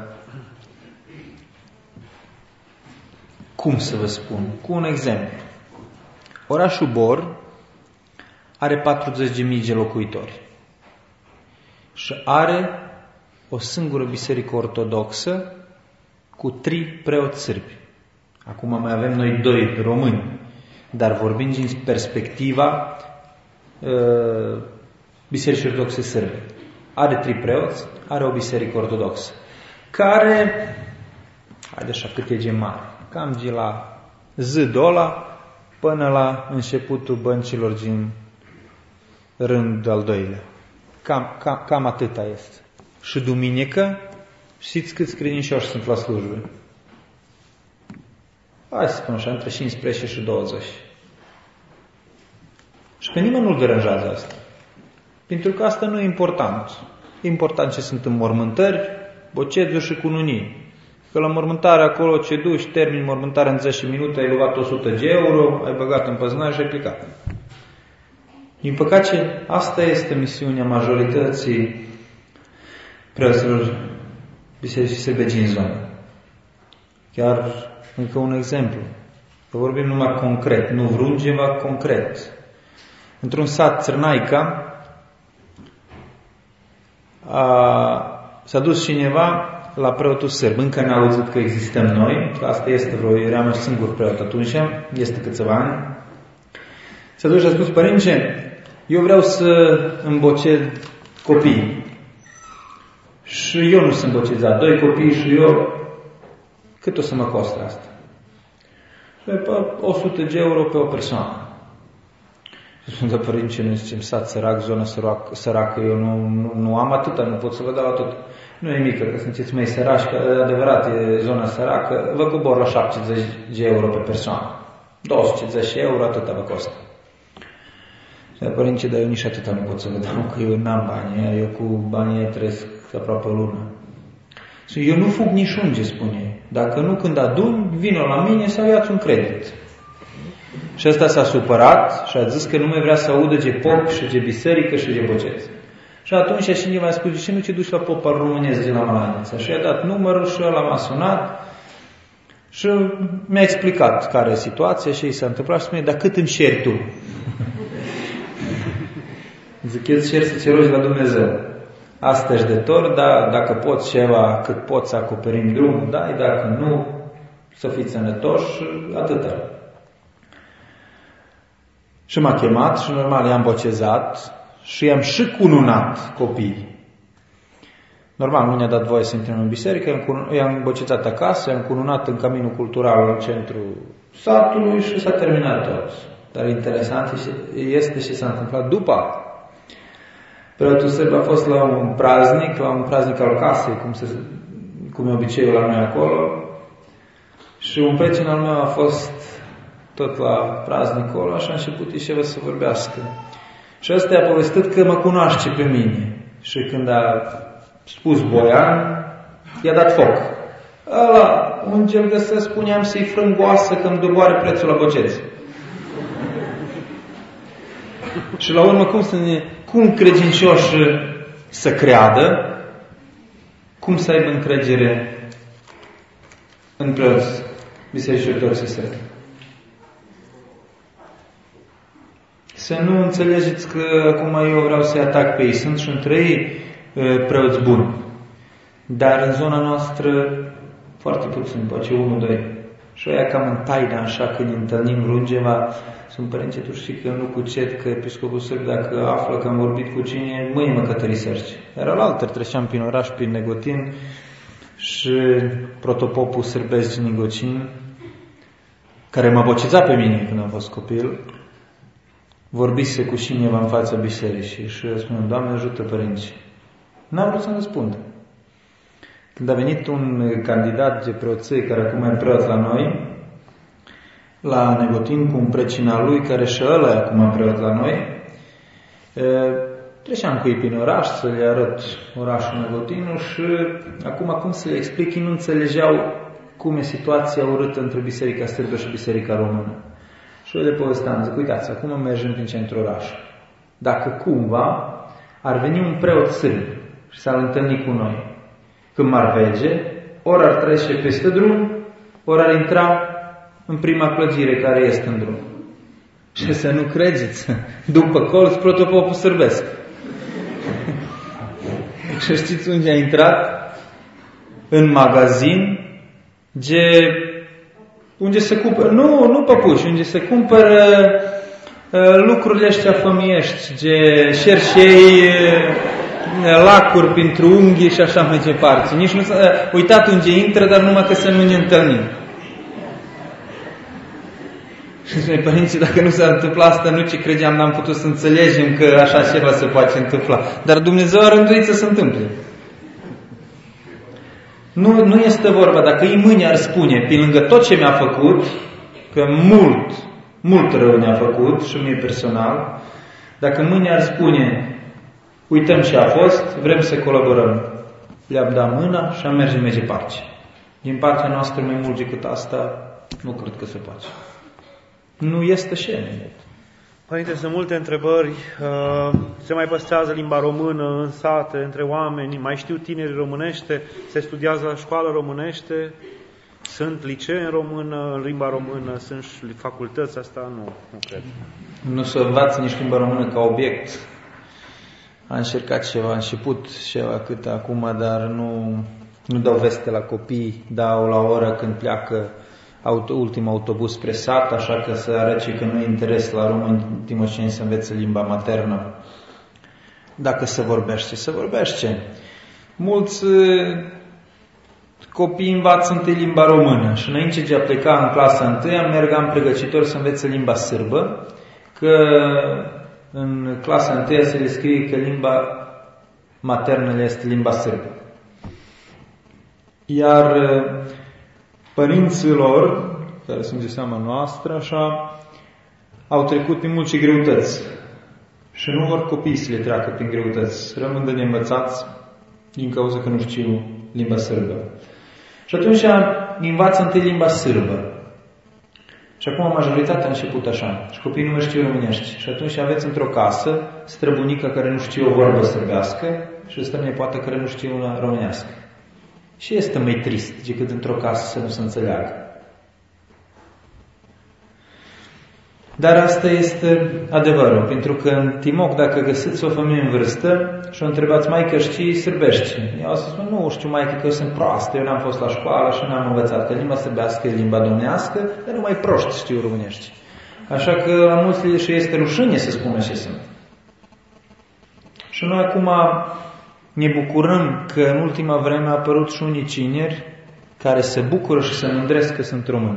S2: cum să vă spun? Cu un exemplu. Orașul Bor are patruzeci de mii de locuitori și are o singură biserică ortodoxă cu trei preoți sârbi. Acum mai avem noi doi români, dar vorbim din perspectiva uh, bisericii ortodoxe sârbe. Are trei preoți, are o biserică ortodoxă, care, haide așa cât e mare, cam de la zidul ăla până la începutul băncilor din rând al doilea. Cam, cam, cam atâta este. Și duminică, știți câți credincioși sunt la slujbă? Hai să spun așa, între cincisprezece și douăzeci. Și pe nimeni nu-l deranjează asta. Pentru că asta nu e important. E important ce sunt înmormântări, bocezul și cununie. Că la mormântare acolo ce duci, termini mormântarea în zece minute, ai luat o sută de euro, ai băgat în păznar și ai plecat. Din păcate, asta este misiunea majorității preoților bisericii sârbegi în zonă. Chiar încă un exemplu. Că vorbim numai concret, nu Vrungeva, concret. Într-un sat Țărnaica a, s-a dus cineva la preotul sârb. Încă n-a auzit că existăm noi, că asta este vreo, eram singur preot atunci, este câțiva ani. S-a dus și a spus, părinte, eu vreau să îmbocez copii. Și eu nu sunt bocezat, doi copii și eu, cât o să mă costă asta? Pe o sută de euro pe o persoană. Și spun, da, părinte, noi zicem sat sărac, zona săracă, săracă, eu nu, nu, nu am atâta, nu pot să vă dau atât. Nu e mică, că sunteți mai săraci, că adevărat e zona săracă, vă cobor la șaptezeci de euro pe persoană. două sute cincizeci de euro, atâta vă costă. Și părinte, dar eu nici atâta nu pot să vă dau, că eu n-am bani, eu cu banii trăiesc aproape o lună. Și eu nu fug nici unde, spune. Dacă nu, când adun, vină la mine sau ia-ți un credit. Și ăsta s-a supărat și a zis că nu mai vrea să audă de pop și de biserică și de bocez. Și atunci cineva a spus, de ce nu te duci la pop al românesc de la Malanița? Și a dat numărul și ăla m-a sunat și mi-a explicat care e situația și i s-a întâmplat și spune, dar cât îmi șeri tu? Zic, eu îți cer să-ți rogi la Dumnezeu. Asta-și de tor, dar dacă poți ceva, cât poți să acoperim drumul, dai, dacă nu, să fiți sănătoși, atâta. Și m-a chemat și normal i-am bocezat și i-am și cununat copiii. Normal, nu ne-a dat voie să intrăm în biserică, i-am bocezat acasă, i-am cununat în caminul cultural în centrul satului și s-a terminat tot. Dar interesant este și s-a întâmplat după asta. Preotul sârb a fost la un praznic, la un praznic al casei, cum, se, cum e obiceiul la noi acolo, și un prieten al meu a fost tot la praznicul ăla și a început Ișeva să vorbească. Și ăsta i-a povestit că mă cunoaște pe mine. Și când a spus Boian, i-a dat foc. Ăla, unde îl găsesc, spuneam să-i frâng oasă că îmi doboare prețul la bocez. Și la urmă, cum să ne... Cum credincioși să creadă, cum să aibă încredere în preoți bisericii ortodoxe sârbe. Să nu înțelegeți că acum eu vreau să-i atac pe ei. Sunt și între ei preoți buni. Dar în zona noastră foarte puțin, poate unul, doi. Și aia cam în taină, așa, când ne întâlnim Vrungeva, sunt părinții, tu știi că nu cucet, că episcopul sârb, dacă află că am vorbit cu cine, mâine mă cătărisește. Era la altă, treceam prin oraș, prin Negotin și protopopul sârbesc din Negocin, care m-a bocezat pe mine când am fost copil, vorbise cu cineva în fața bisericii și spuneam, Doamne ajută părinții. N-am vrut să-mi răspund. Când a venit un candidat de preoție, care acum e preot la noi, la Negotin, cu un precin al lui, care și ăla e acum preot la noi, treceam cu ei prin oraș să le arăt orașul Negotinul și acum cum să le explic, ei nu înțelegeau cum e situația urâtă între Biserica Sârbă și Biserica Română. Și eu le povesteam, zic, uitați, acum mergem prin centrul orașului. Dacă cumva ar veni un preot sârb și s-ar întâlni cu noi, când m-ar vege, ori ar trece peste drum, ori ar intra în prima clădire care este în drum. Și să nu credeți, după colț, protopopul sârbesc. Și știți unde a intrat? În magazin, de... unde se cumpără, nu, nu păpuși, unde se cumpără uh, lucrurile astea fămiești, de șerșei, uh, lacuri pentru unghii și așa mai departe. Nici nu s-a uh, uitat unde intră, dar numai că să nu ne întâlnim. Și spune, părinții, dacă nu s-a întâmplat asta, nu ce credeam, n-am putut să înțelegem că așa ceva se poate întâmpla. Dar Dumnezeu a rânduit să se întâmple. Nu, nu este vorba, dacă ei mâine ar spune, pe lângă tot ce mi-a făcut, că mult, mult rău ne-a făcut și mie personal, dacă mâine ar spune, uităm ce a fost, vrem să colaborăm. le-am dat mâna și am merge merge parce. Din partea noastră mai mult decât asta, nu cred că se face. Nu este șene.
S1: Părinte, sunt multe întrebări. Se mai păstrează limba română în sate, între oameni? Mai știu tinerii românește? Se studiază la școală românește? Sunt licee în română, în limba română? Sunt facultăți? Asta nu, nu cred.
S2: Nu se învață nici limba română ca obiect. Am încercat ceva, am început ceva cât acum, dar nu, nu dau veste la copii, dau la oră când pleacă auto, ultimul autobuz spre sat, așa că să arăce că nu e interes la români timoceni să învețe limba maternă. Dacă se vorbește, se vorbește. Mulți copii învață întâi limba română și înainte de a pleca în clasa întâia, mergam pregătitor să învețe limba sârbă, că în clasa întâia se descrie că limba maternă este limba sârbă. Iar părinților, care sunt de seama noastră, așa, au trecut prin multe greutăți. Și nu vor copiii să le treacă prin greutăți. Rămân de neînvățați din cauza că nu știu limba sârbă. Și atunci învață întâi limba sârbă. Și acum majoritatea a început așa. Și copiii nu mai știu românești. Și atunci aveți într-o casă străbunica care nu știe o vorbă sârbească și strănepoată care nu știe una românească. Și este mai trist decât într-o casă să nu se înțeleagă. Dar asta este adevărul, pentru că în Timok, dacă găsiți o familie în vârstă și o întrebați, maică, știi sârbește? Eu o să spun, nu știu, maică, că eu sunt proastă, eu n-am fost la școală și n-am învățat, că limba sârbească e limba domnească, dar numai proști știu românești. Așa că la mulți și este rușine să spună ce sunt. Și noi acum ne bucurăm că în ultima vreme a apărut și unii cineri care se bucură și se mândresc că sunt români.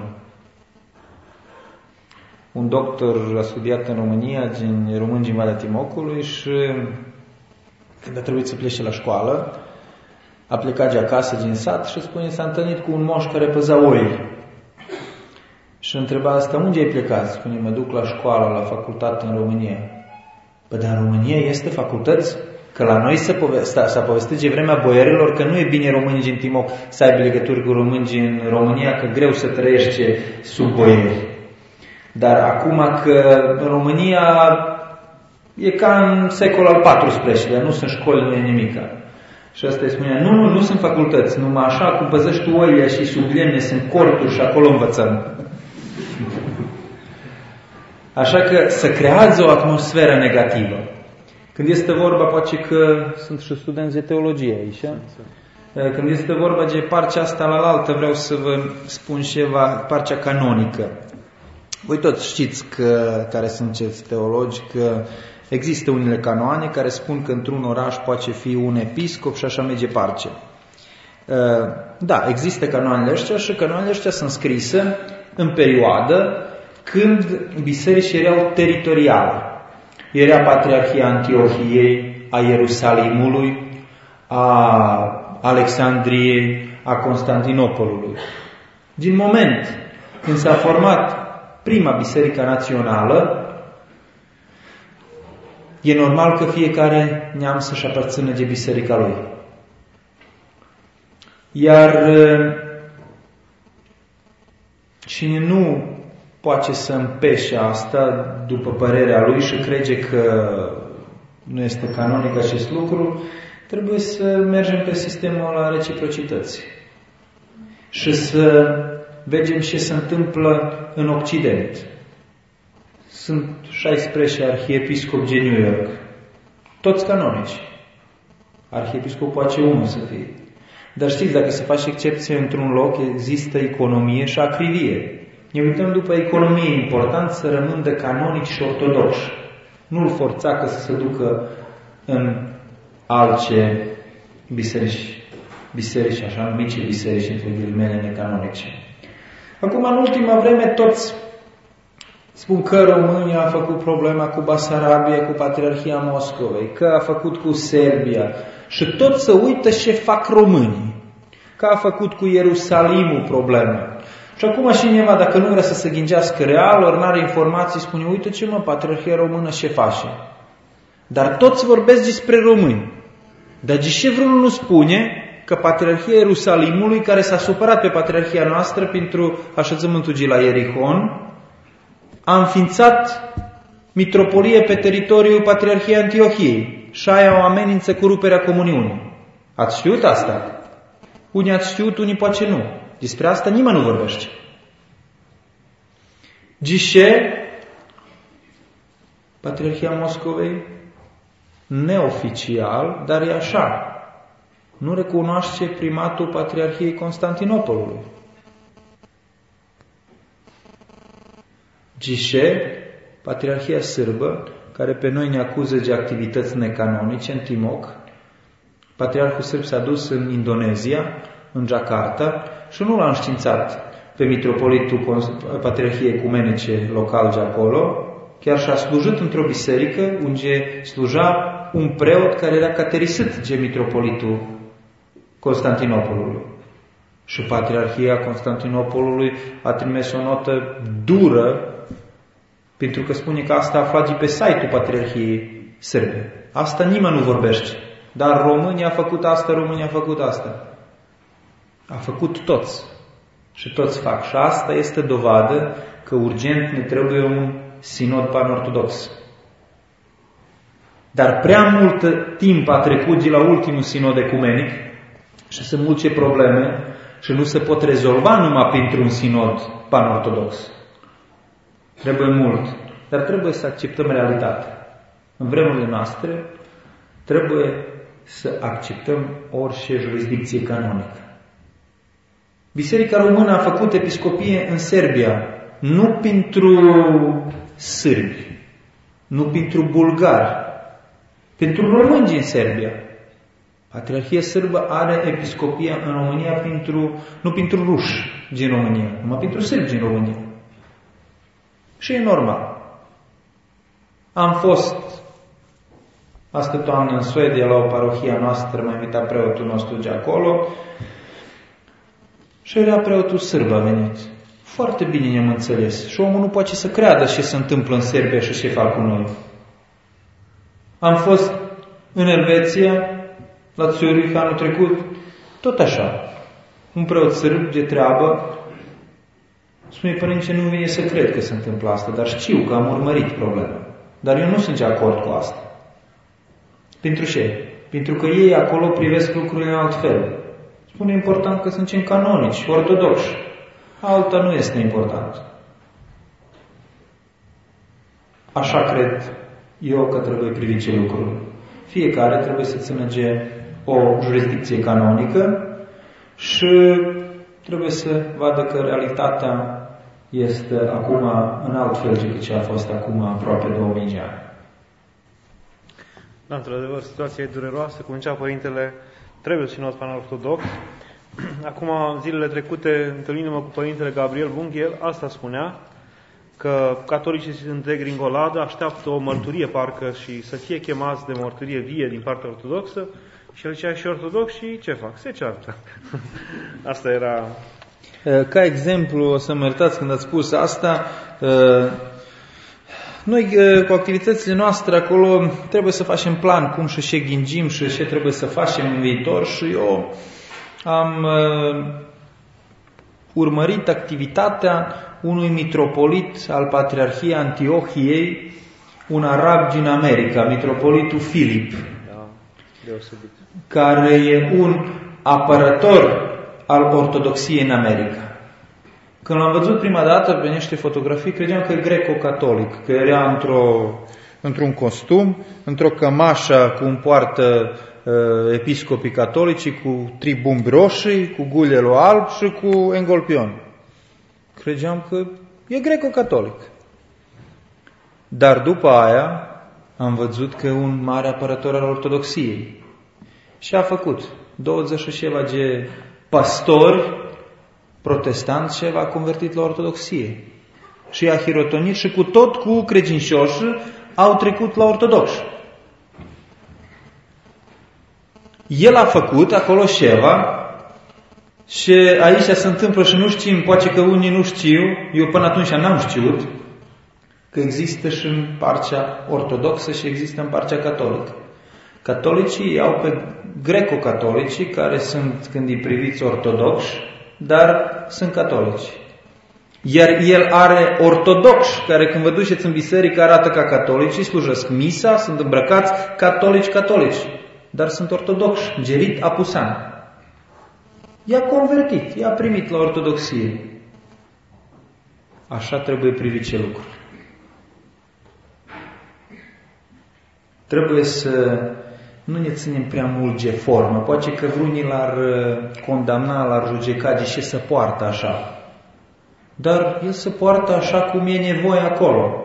S2: Un doctor a studiat în România, din român din Valea Timocului, și când a trebuit să plece la școală, a plecat de acasă din sat și spune, s-a întâlnit cu un moș care păza oi. Și întreba asta, unde ai plecat? Spune, mă duc la școală, la facultate în România. Păi, dar în România este facultăți? Că la noi s-a povestit, s-a povestit de vremea boierilor că nu e bine românii din Timok să aibă legături cu români din România, că greu să trăiești sub boieri. Dar acum că în România e ca în secolul al paisprezecelea, nu sunt școli, nu e nimica. Și asta îi spunea, nu, nu, nu sunt facultăți, numai așa cum păzești oile și sub lemne sunt corturi și acolo învățăm. Așa că să creează o atmosferă negativă. Când este vorba, poate că sunt și studenți de teologie aici, când este vorba de partea asta la altă, vreau să vă spun ceva, partea canonică. Voi toți știți că, care sunteți teologi, că există unele canoane care spun că într-un oraș poate fi un episcop și așa merge parce. Da, există canoanele ăștia și canoanele ăștia sunt scrise în perioadă când bisericile erau teritoriale. Era Patriarhia Antiohiei, a Ierusalimului, a Alexandriei, a Constantinopolului. Din moment când s-a format prima biserică națională, e normal că fiecare neam să-și aparțină de biserica lui. Iar cine nu poate să împeșe asta după părerea lui și crede că nu este canonic acest lucru, trebuie să mergem pe sistemul reciprocității și să vedem ce se întâmplă în Occident. Sunt șaisprezece arhiepiscopi de New York, toți canonici. Arhiepiscopul poate unul să fie. Dar știți, dacă se face excepție într-un loc, există economie și acrivie. Ne uităm după economie, important să rămână canonici și ortodoxi. Nu-l forța că să se ducă în alte biserici, biserici așa, mici biserici, între ghilimele necanonice. Acum, în ultima vreme, toți spun că România a făcut problema cu Basarabia, cu Patriarhia Moscovei, că a făcut cu Serbia și toți se uită ce fac românii, că a făcut cu Ierusalimul problema. Și acum cineva, dacă nu vrea să se gândească real, ori n-are informații, spune, uite ce mă, Patriarhia Română ce face. Dar toți vorbesc despre români. Dar de ce vreunul nu spune că Patriarhia Ierusalimului, care s-a supărat pe Patriarhia noastră pentru așezământul G la Ierihon, a înființat mitropolie pe teritoriul Patriarhiei Antiohiei și aia o amenință cu ruperea comuniunii. Ați știut asta? Unii ați știut, unii poate nu. Despre asta nimeni nu vorbește. Gișe, Patriarhia Moscovei, neoficial, dar e așa. Nu recunoaște primatul Patriarhiei Constantinopolului. Gișe, Patriarhia Sârbă, care pe noi ne acuză de activități necanonice în Timok. Patriarhul sârb s-a dus în Indonezia, în Jakarta, și nu l-a înștiințat pe mitropolitul Patriarhiei Ecumenice local de acolo, chiar și-a slujit într-o biserică unde sluja un preot care era caterisit de mitropolitul Constantinopolului. Și Patriarhia Constantinopolului a trimis o notă dură, pentru că spune că asta a aflat de pe site-ul Patriarhiei Sârbe. Asta nimeni nu vorbește. Dar România a făcut asta, România a făcut asta. A făcut toți. Și toți fac. Și asta este dovadă că urgent ne trebuie un sinod pan-ortodox. Dar prea mult timp a trecut de la ultimul sinod ecumenic și sunt multe probleme și nu se pot rezolva numai printr-un sinod pan-ortodox. Trebuie mult, dar trebuie să acceptăm realitatea. În vremurile noastre trebuie să acceptăm orice jurisdicție canonică. Biserica Română a făcut episcopie în Serbia, nu pentru sârbi, nu pentru bulgari, pentru români din Serbia. Patriarhia Sârbă are episcopia în România pentru, nu pentru ruși din România, numai pentru sârbi din România. Și e normal. Am fost astă toamnă în Suedia la o parohie a noastră, m-a invitat preotul nostru de acolo și era preotul sârb a venit. Foarte bine ne-am înțeles. Și omul nu poate să creadă ce se întâmplă în Serbia și ce fac cu noi. Am fost în Elveția, la Zurich anul trecut, tot așa. Un preot sârb de treabă spune, părinte, nu vine să cred că se întâmplă asta, dar știu că am urmărit problema. Dar eu nu sunt de acord cu asta. Pentru ce? Pentru că ei acolo privesc lucrurile în alt fel. Spune important că suntem canonici, ortodoxi. Alta nu este important. Așa cred eu că trebuie privit lucrurile. Fiecare trebuie să țină de o jurisdicție canonică și trebuie să vadă că realitatea este acum în alt fel decât ce a fost acum aproape două mii de ani.
S1: Da, într-adevăr, situația e dureroasă. Cum zicea Părintele, trebuie sinod pan-ortodox. Acum, zilele trecute, întâlnindu-mă cu Părintele Gabriel Bunghi, el asta spunea, că catolicii sunt degringoladă, așteaptă o mărturie, parcă, și să fie chemați de mărturie vie din partea ortodoxă, și el zicea și ortodoxii, ce fac? Se ceartă. Asta era...
S2: Ca exemplu, o să mă iertați când ați spus asta, noi cu activitățile noastre acolo trebuie să facem plan cum și ce ghindim și ce trebuie să facem în viitor și eu am urmărit activitatea unui mitropolit al Patriarhiei Antiohiei, un arab din America, mitropolitul Filip,
S1: da, deosebit,
S2: care e un apărător al ortodoxiei în America. Când l-am văzut prima dată pe niște fotografii, credeam că e greco-catolic, că era într-o, într-un costum, într-o cămașă cu un poartă uh, episcopii catolici, cu tribumbi roșii, cu gulelul alb și cu engolpion. Credeam că e greco-catolic. Dar după aia am văzut că e un mare apărător al ortodoxiei. Și a făcut douăzeci și ceva de pastori protestanți și a convertit la ortodoxie. Și a hirotonit și cu tot cu credincioși au trecut la ortodoxi. El a făcut acolo ceva și aici se întâmplă și nu știm, poate că unii nu știu, eu până atunci n-am știut, că există și în partea ortodoxă și există în partea catolică. Catolicii au pe greco-catolicii, care sunt, când îi priviți, ortodoxi, dar sunt catolici. Iar el are ortodoxi, care când vă duceți în biserică arată ca catolici, slujesc misa, sunt îmbrăcați catolici-catolici, dar sunt ortodoxi, Gerit Apusan. I-a convertit, i-a primit la ortodoxie. Așa trebuie privit ce lucru. Trebuie să nu ne ținem prea mult de formă. Poate că vreunii l-ar condamna, l-ar judeca de ce se poartă așa. Dar el se poartă așa cum e nevoie acolo.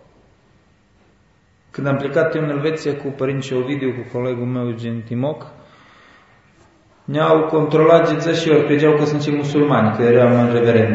S2: Când am plecat eu în Elveția cu părinte Ovidiu, cu colegul meu Eugen Timoc, ne-au controlat de zece ori, credeau că suntem musulmani, că eram în reverende.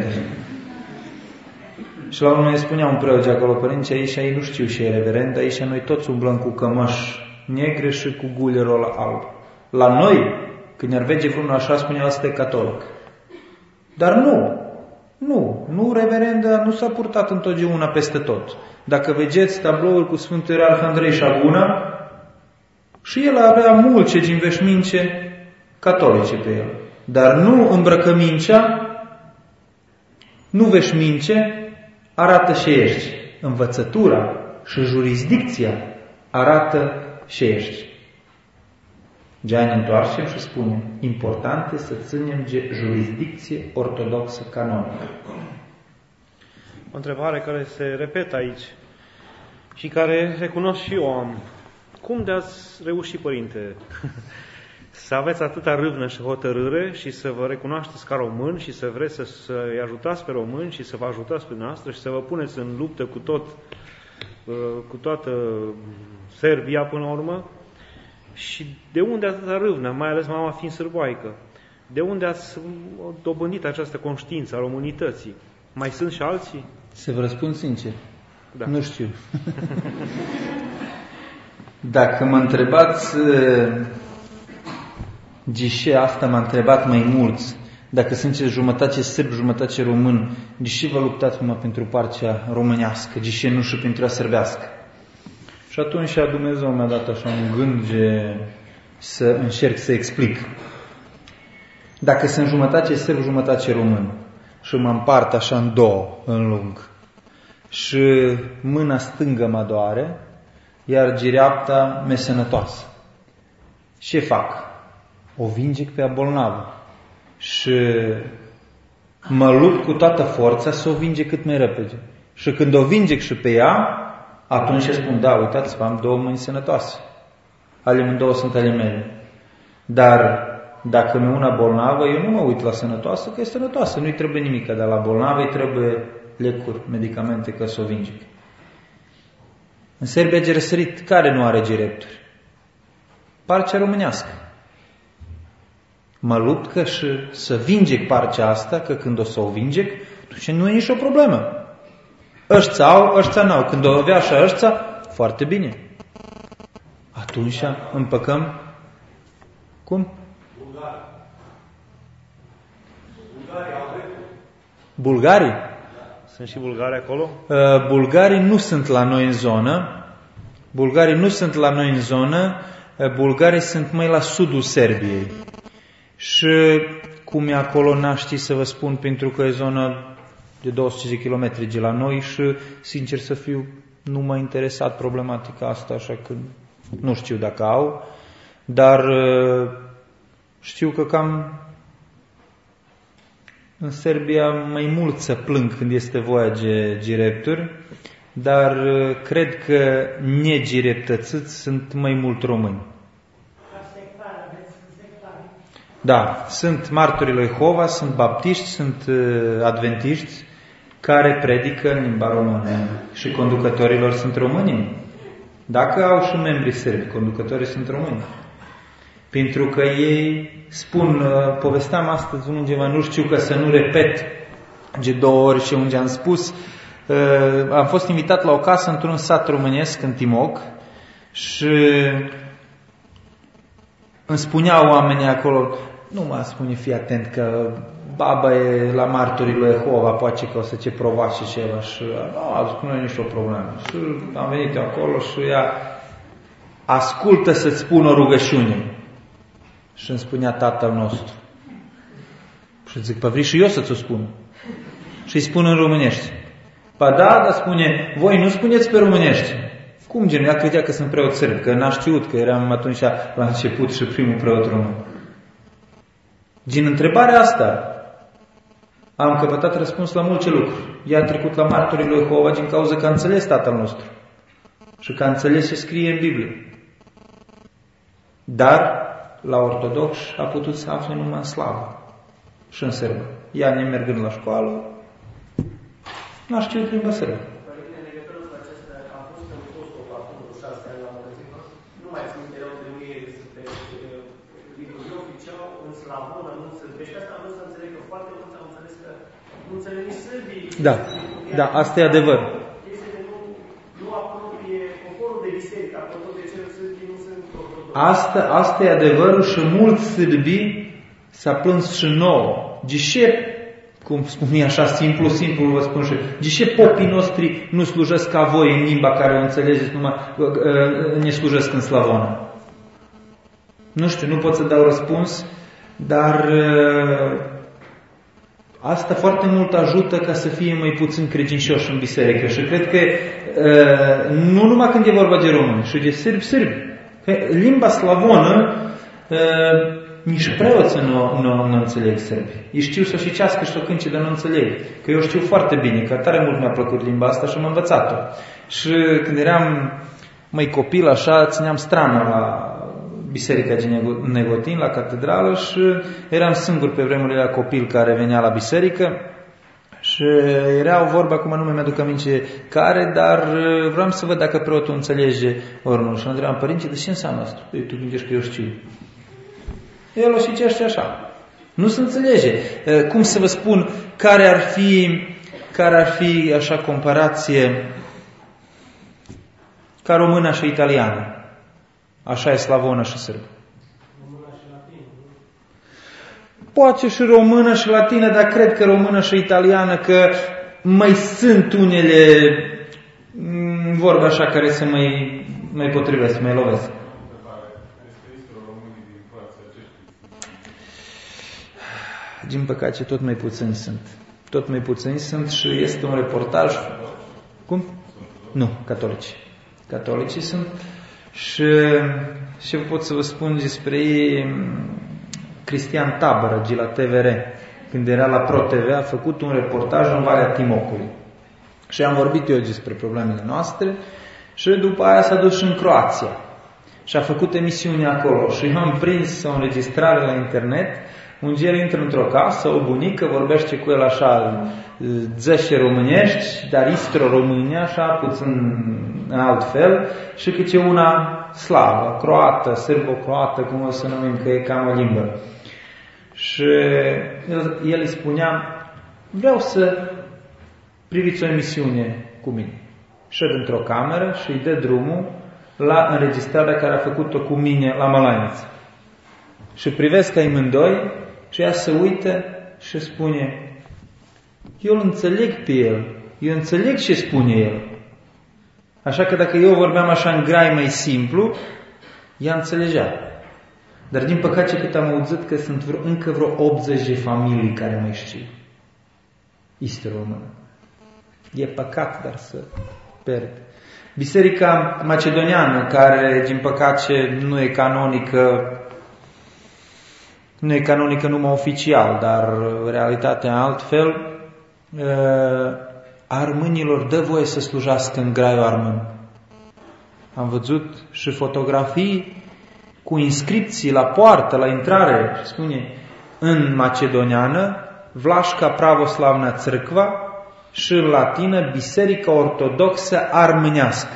S2: Și la unul ne spunea un preot de acolo, părinții, aici ei nu știu ce e reverend, aici noi toți umblăm cu cămăși negre și cu gulerul alb. La noi, când ne-ar vege vreunul așa, spunea, asta e catolic. Dar nu, nu, nu reverenda nu s-a purtat întotdeauna peste tot. Dacă vegeți tabloul cu Sfântul Arhandrei Șaguna, și el avea mulți din veșmince catolice pe el. Dar nu îmbrăcămincea, nu veșmince, arată ce ești. Învățătura și jurisdicția arată ce ești. De-aia ne întoarcem și spunem, important este să ținem de jurisdicție ortodoxă canonică.
S1: O întrebare care se repetă aici și care recunosc și eu am. Cum de-ați reușit, părinte, să aveți atâta râvnă și hotărâre și să vă recunoașteți ca români și să vreți să, să-i ajutați pe români și să vă ajutați pe noastră și să vă puneți în luptă cu tot, cu toată Serbia până la urmă? Și de unde atâta râvnă, mai ales mama fiind sârboaică? De unde ați dobândit această conștiință a românității? Mai sunt și alții?
S2: Să vă răspund sincer.
S1: Da.
S2: Nu știu. Dacă mă întrebați de ce asta m-a întrebat mai mulți, dacă sunteți jumătate sârb, jumătate român, de ce vă luptați numai pentru partea românească, de ce nu și pentru a sârbească? Și atunci Dumnezeu mi-a dat așa un gând de să încerc să explic. Dacă sunt jumătate sârb, jumătate român și mă împart așa în două, în lung, și mâna stângă mă doare, iar dreapta mi-e sănătoasă, ce fac? O vingec pe a bolnavă și mă lupt cu toată forța să o vingec cât mai repede. Și când o vingec și pe ea, atunci spun, da, uitați-vă, am două mâini sănătoase. Ale mândouă sunt ale mele. Dar dacă mi-e una bolnavă, eu nu mă uit la sănătoasă, că e sănătoasă, nu-i trebuie nimic, dar la bolnavă îi trebuie lecuri, medicamente, ca să o vingec. În Serbia de răsărit, care nu are direpturi? Parcea românească. Mă lupt că și să vingec parcea asta, că când o să o vingec, atunci nu e nicio problemă. Ăștia au, ăștia n-au. Când o avea așa ăștia, foarte bine. Atunci împăcăm. Cum? Bulgarii. Bulgarii?
S1: Sunt și bulgari acolo?
S2: Uh, bulgarii nu sunt la noi în zonă. Bulgarii nu sunt la noi în zonă. Uh, bulgarii sunt mai la sudul Serbiei. Și cum e acolo, n-aș ști să vă spun, pentru că e zona de două sute de kilometri de la noi și, sincer să fiu, nu m-a interesat problematica asta, așa că nu știu dacă au, dar știu că cam în Serbia mai mult să plâng când este voia de girepturi, dar cred că negireptățiți sunt mai mult români. Da, sunt martorii lui Jehova, sunt baptiști, sunt adventiști care predică în limba română și conducătorilor sunt români. Dacă au și membrii sârbi, conducătorii sunt români. Pentru că ei spun, povesteam astăzi undeva, nu știu că să nu repet de două ori și unde am spus, am fost invitat la o casă într-un sat românesc în Timoc și îmi spuneau oamenii acolo, nu mă spune, fii atent că baba e la martorii lui Jehova, poate că o să ce prova și ceva. Și nu, zic, nu e nicio problemă. Și am venit acolo și ea ascultă să-ți spun o rugăciune. Și îmi spunea tatăl nostru. Și zic, păi vrei și eu să-ți o spun? Și îi spun în românești. Pa da, dar spune, voi nu spuneți pe românești. Cum gen? Ea credea că sunt preot sârb, că n-a știut, că eram atunci la început și primul preot român. Din întrebarea asta am căpătat răspuns la multe lucruri. Ea a trecut la martorii lui Jehova din cauza că a înțeles tatăl nostru și că a înțeles ce scrie în Biblie. Dar la ortodox a putut să afle numai în slavă și în sârbă. Ea, nemergând la școală, n-a știut limba sârbă. Da, da, asta e adevăr. Asta, asta e adevărul și mulți sârbi s-a plâns și nouă. De ce, cum spune așa, simplu, simplu vă spun și, de ce popii noștri nu slujesc ca voi în limba care o înțelegeți, numai ne slujesc în slavonă? Nu știu, nu pot să dau răspuns, dar asta foarte mult ajută ca să fie mai puțin credincioși în biserică. Și cred că nu numai când e vorba de români, și de sârbi, sârbi. Limba slavonă, nici preoții nu, nu, nu înțeleg sârbi. Ei știu să și cească și să cânce, dar nu înțeleg. Că eu știu foarte bine, că tare mult mi-a plăcut limba asta și am învățat-o. Și când eram mai copil, așa, țineam strană la biserica din Negotin, la catedrală, și eram singur pe vremurile la copil care venea la biserică. Și era o vorbă, acum nu mi-aduc aminte care, dar vreau să văd dacă preotul înțelege ori nu. Și mă întrebam, părinte, de ce înseamnă asta? Păi, tu gândești că eu știu. El o șticește așa. Nu se înțelege. Cum să vă spun, care ar fi, care ar fi așa comparație ca română și italiană? Așa e slavonă și sârbă. Poate și română și latină, dar cred că română și italiană, că mai sunt unele vorbe așa care se mai, mai potrivesc, mai lovesc. Din păcate, tot mai puțini sunt. Tot mai puțini sunt și este un reportaj. Cum? Nu, catolici. Catolicii sunt și ce pot să vă spun despre ei. Cristian Tabără, de la T V R, când era la Pro T V, a făcut un reportaj în Valea Timocului. Și am vorbit eu despre problemele noastre și după aia s-a dus și în Croația. Și a făcut emisiuni acolo. Și eu am prins o înregistrare la internet, unde el intră într-o casă, o bunică, vorbește cu el așa, zece românești, dar istro române, așa, puțin în alt fel, și câte una slavă, croată, sârbo-croată, cum o să numim, că e cam o limbă. Și el, el îi spunea, vreau să priviți o emisiune cu mine. Șed într-o cameră și îi dă drumul la înregistrarea care a făcut-o cu mine la Mălainiță. Și privesc ai mândoi și ea se uită și spune, eu îl înțeleg pe el, eu înțeleg ce spune el. Așa că dacă eu vorbeam așa în grai mai simplu, ea înțelegea. Dar din păcate cât am auzit că sunt vreo, încă vreo optzeci de familii care mai știu. Este română. E păcat, dar să pierd. Biserica macedoniană, care din păcate nu e canonică, nu e canonică numai oficial, dar realitatea altfel, armânilor dă voie să slujească în graiul armân. Am văzut și fotografii cu inscripții la poartă, la intrare, spune în macedoniană Vlașca Pravoslavna Crkva și în latină Biserica Ortodoxă Armânească.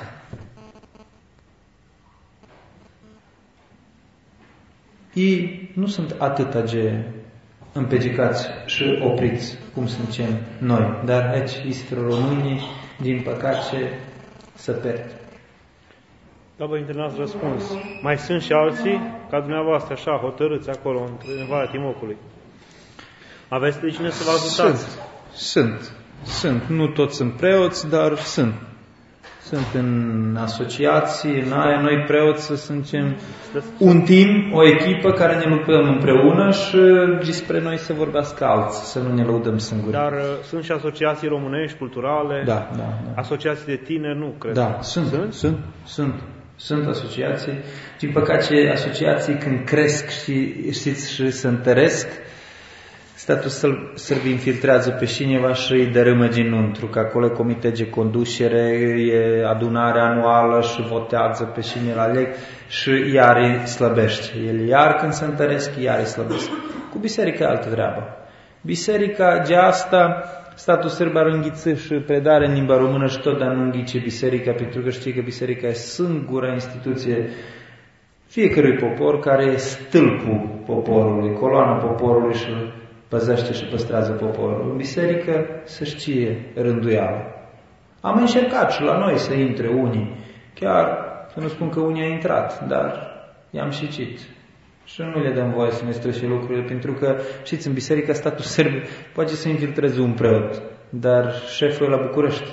S2: Ei nu sunt atât de împedicați și opriți cum suntem noi, dar aici este românii, din păcate, să pierd.
S1: Da, Părinte, n-ați răspuns. Mai sunt și alții, ca dumneavoastră, așa, hotărâți acolo, în Valea Timocului. Aveți de cine să vă ajutați?
S2: Sunt, sunt, sunt. Nu toți sunt preoți, dar sunt. sunt în asociații, în aia, noi preoți suntem un team, o echipă care ne luptăm împreună și despre noi să vorbească alții, să nu ne lăudăm singuri.
S1: Dar uh, sunt și asociații românești, culturale,
S2: da, da, da.
S1: asociații de tineri, nu cred.
S2: Da, sunt, sunt, sunt, sunt, sunt asociații. Din păcate, asociații când cresc și, știți, și se întăresc, statul sârb infiltrează pe cineva și îi dărâmă ginuntrul, că acolo e comitet de conducere, e adunare anuală și votează pe cine la leg și iar îi slăbește. El iar când se întăresc, iar îi slăbesc. Cu biserica e altă treabă. Biserica de asta, statul sârb ar înghiți și predare în limba română și tot, dar nu înghice biserica, pentru că știe că biserica e singura instituție fiecărui popor care e stâlpul poporului, coloana poporului și păzește și păstrează poporul. În biserică să știe rânduială. Am încercat și la noi să intre unii, chiar să nu spun că unii au intrat, dar i-am și cit. Și nu le dăm voie să ne strășe lucrurile, pentru că, știți, în biserica statul sârb poate să infiltreze un preot, dar șeful e la București.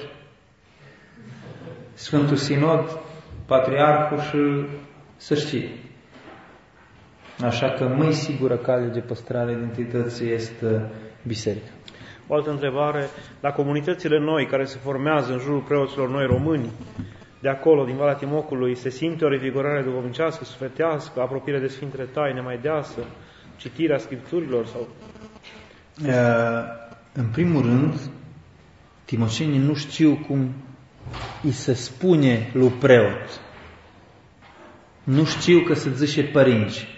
S2: Sfântul Sinod, Patriarhul și să știe. Așa că mai sigură cale de păstrare identității este biserica.
S1: O altă întrebare, la comunitățile noi care se formează în jurul preoților noi români, de acolo, din Valea Timocului, se simte o revigorare duhovnicească, sufletească, apropiere de Sfintele Taine mai deasă, citirea Scripturilor? Sau?
S2: În primul rând, timocenii nu știu cum îi se spune lui preot. Nu știu că se zice părinți.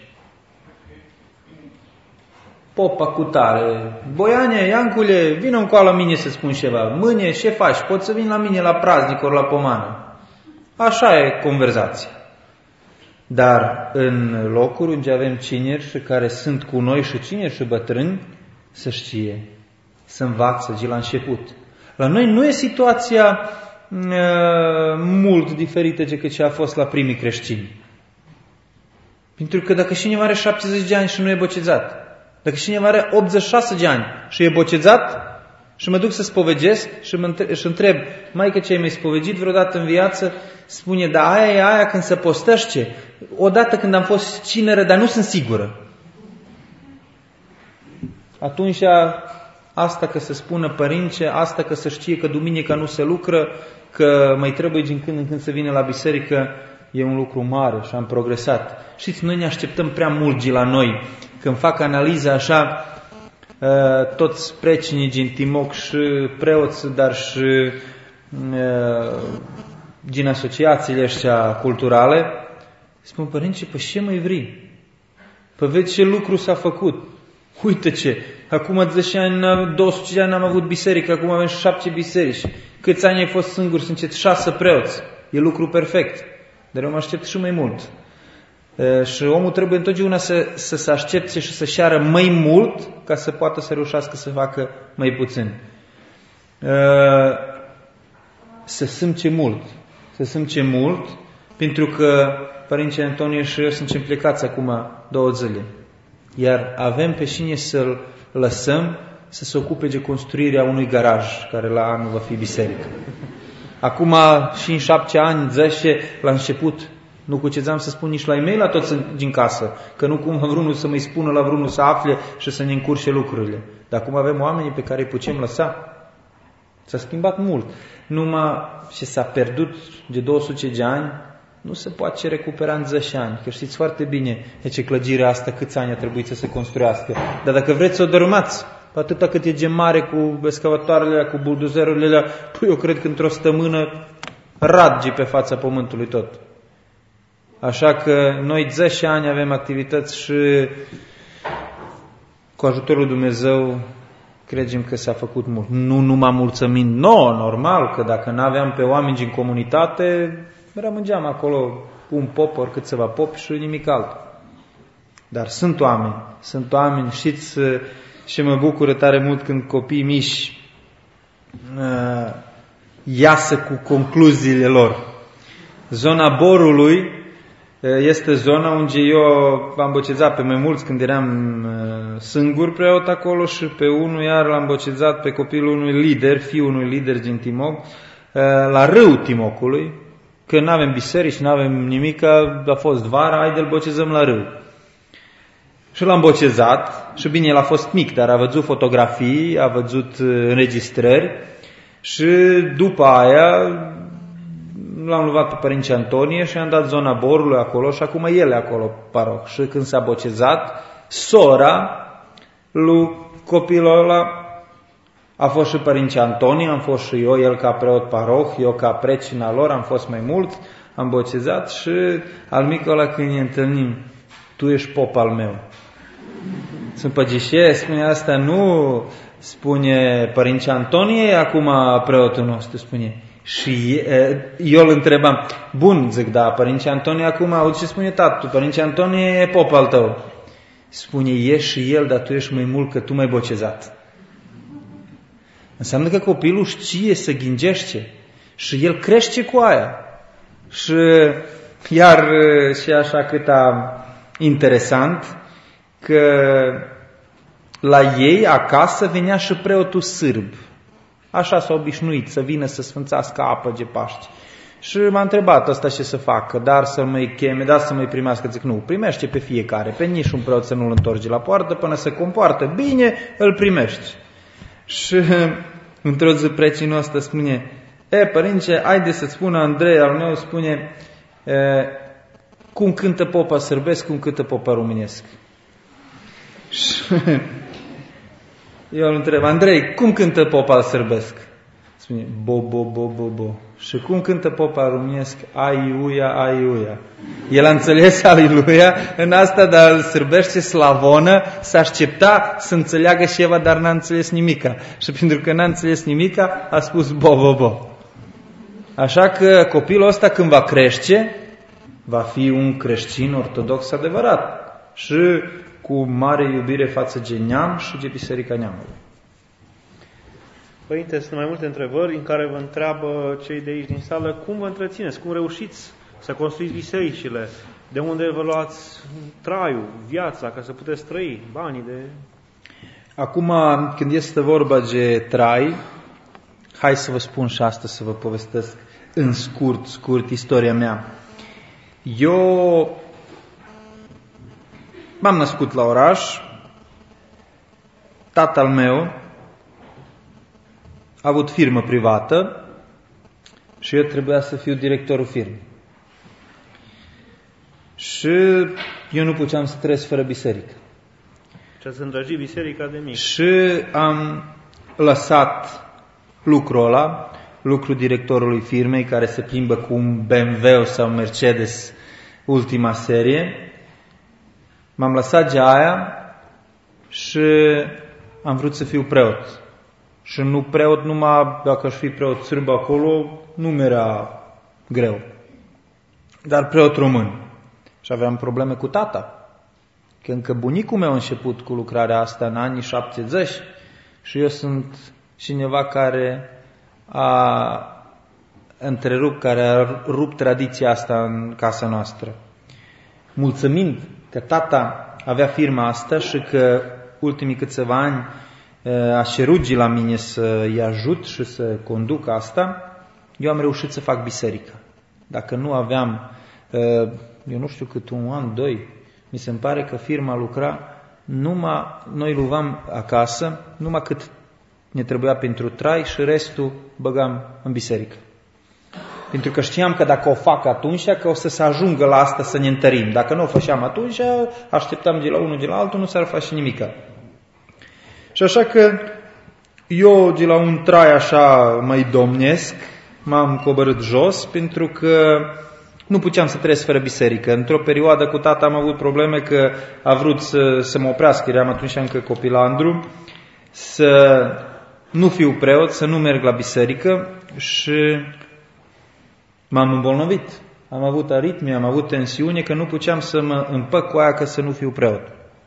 S2: Popa cu tare, Boiane, Iancule, vină încoa la mine să spun ceva. Mâine, ce faci? Poți să vin la mine la praznic ori la pomană. Așa e conversația. Dar în locuri unde avem cineri și care sunt cu noi și cineri și bătrâni, să știe, să învață de la început. La noi nu e situația uh, mult diferită decât ce a fost la primii creștini. Pentru că dacă cineva are șaptezeci de ani și nu e botezat, dacă cineva are optzeci și șase de ani și e botezat și mă duc să spovedesc și, mă întreb, și întreb, maică, ce ai mai spovedit vreodată în viață? Spune, da, aia e aia când se postăște. Odată când am fost cineră, dar nu sunt sigură. Atunci asta că se spună părince, asta că să știe că duminica nu se lucră, că mai trebuie din când în când să vină la biserică, e un lucru mare și am progresat. Știți, noi ne așteptăm prea mult de la noi. Când fac analiza așa, toți precinii din Timoc și preoți, dar și din asociațiile astea culturale, spun, părinții, pe ce mai vrei? Păi vezi ce lucru s-a făcut. Uite ce, acum zece ani, două sute de ani am avut biserică, acum avem șapte biserici. Câți ani ai fost singur? Sunt șase preoți. E lucru perfect. Dar eu mă aștept și mai mult. E, și omul trebuie întotdeauna să, să se aștepte și să șeară mai mult ca să poată să reușească să facă mai puțin. E, să simce mult. Să simce mult, pentru că Părintele Antonie și eu suntem plecați acum două zile. Iar avem pe cine să-l lăsăm să se ocupe de construirea unui garaj, care la anul va fi biserică. Acum cinci șapte ani, zece, la început, nu cucețam să spun nici la e-mail la toți din casă, că nu cumva vreunul să mai spună la vreunul să afle și să ne încurce lucrurile. Dar acum avem oamenii pe care îi putem lăsa. S-a schimbat mult. Numai ce s-a pierdut de două sute de ani, nu se poate recupera în zece ani. Că știți foarte bine ce clădirea asta, câți ani a trebuit să se construiască. Dar dacă vreți să o dărâmați, atâta cât e gemare cu excavatoarele, cu buldozerurile, păi eu cred că într-o stămână radge pe fața pământului tot. Așa că noi zece ani avem activități și cu ajutorul Dumnezeu credem că s-a făcut mult. Nu numai mulțumind nouă, normal, că dacă n-aveam pe oameni din comunitate, rămângeam acolo un pop, oricât să va pop și nimic altul. Dar sunt oameni, sunt oameni, știți, și mă bucură tare mult când copiii mici uh, iasă cu concluziile lor. Zona Borului uh, este zona unde eu am botezat pe mai mulți când eram uh, singur preot acolo și pe unul iar l-am botezat pe copilul unui lider, fiul unui lider din Timog, la râu Timocului, că nu avem biserici, nu avem nimic, a fost vara, haide-l botezăm la râu. Și l-am botezat și bine, el a fost mic, dar a văzut fotografii, a văzut înregistrări și după aia l-am luat pe Părinte Antonie și am dat zona Borului acolo și acum el e acolo paroh. Și când s-a botezat, sora lui copilul ăla a fost și Părinte Antonie, am fost și eu, el ca preot paroh, eu ca precina lor, am fost mai mulți, am botezat și al micul ăla când ne întâlnim, tu ești pop al meu. Sunt păgișe, spune asta, nu spune Părinte Antonie, acum preotul nostru, spune. Și eu îl întrebam, bun, zic, da, Părinte Antonie, acum aud ce spune tatu, Părinte Antonie e pop al tău. Spune, e și el, dar tu ești mai mult că tu m-ai botezat. Înseamnă că copilul știe să ghingește și el crește cu aia. Și iar și așa câta interesant că la ei acasă venea și preotul sârb. Așa s-a obișnuit să vină să sfânțească apă de Paști. Și m-a întrebat ăsta ce să facă, dar să mă-i cheme, dar să mă-i primească. Zic, nu, primește pe fiecare, pe nici un preot să nu-l întorge la poartă, până se compoartă bine, îl primești. Și într-o zi precinul ăsta spune, e, părinte, haide să-ți spună Andrei al meu, spune, e, cum cântă popa sârbesc, cum cântă popa românesc. Și eu îl întreb, Andrei, cum cântă popa sârbesc? Spune, bo, bo, bo, bo, bo. Și cum cântă popa românesc? Aiuia, aiuia. El a înțeles aiuia în asta, dar îl sârbește slavonă, s-a aștepta să înțeleagă și Eva, dar n-a înțeles nimica. Și pentru că n-a înțeles nimica, a spus bo, bo, bo. Așa că copilul ăsta când va crește, va fi un creștin ortodox adevărat. Și cu mare iubire față de neam și de Biserica Neamului.
S1: Părinte, sunt mai multe întrebări în care vă întreabă cei de aici din sală cum vă întrețineți, cum reușiți să construiți bisericile, de unde vă luați traiul, viața, ca să puteți trăi, banii de...
S2: Acum, când este vorba de trai, hai să vă spun și asta, să vă povestesc în scurt, scurt istoria mea. Eu m-am născut la oraș, tatăl meu a avut firmă privată și eu trebuia să fiu directorul firmei. Și eu nu puteam să trăiesc fără biserică.
S1: Și ați îndrăgit biserica de mic.
S2: Și am lăsat lucrul ăla, lucrul directorului firmei care se plimbă cu un B M W sau un Mercedes ultima serie. M-am lăsat de aia și am vrut să fiu preot. Și nu preot numai, dacă aș fi preot sârb acolo, nu mi-era greu. Dar preot român. Și aveam probleme cu tata. Că încă bunicul meu a început cu lucrarea asta în anii șaptezeci și eu sunt cineva care a întrerupt, care a rupt tradiția asta în casa noastră. Mulțumind că tata avea firma asta și că ultimii câțiva ani a cerut la mine să-i ajut și să conduc asta, eu am reușit să fac biserică. Dacă nu aveam, eu nu știu cât un an, doi, mi se pare că firma lucra, numai noi luam acasă, numai cât ne trebuia pentru trai și restul băgam în biserică. Pentru că știam că dacă o fac atunci, că o să se ajungă la asta să ne întărim. Dacă nu o făceam atunci, așteptam de la unul de la altul, nu s-ar face nimica. Și așa că eu de la un trai așa mai domnesc m-am coborât jos pentru că nu puteam să trăiesc fără biserică. Într-o perioadă cu tata am avut probleme că a vrut să, să mă oprească, eram atunci încă copilandru, să nu fiu preot, să nu merg la biserică și m-am îmbolnăvit. Am avut aritmie, am avut tensiune, că nu puteam să mă împăc cu aia că să nu fiu preot.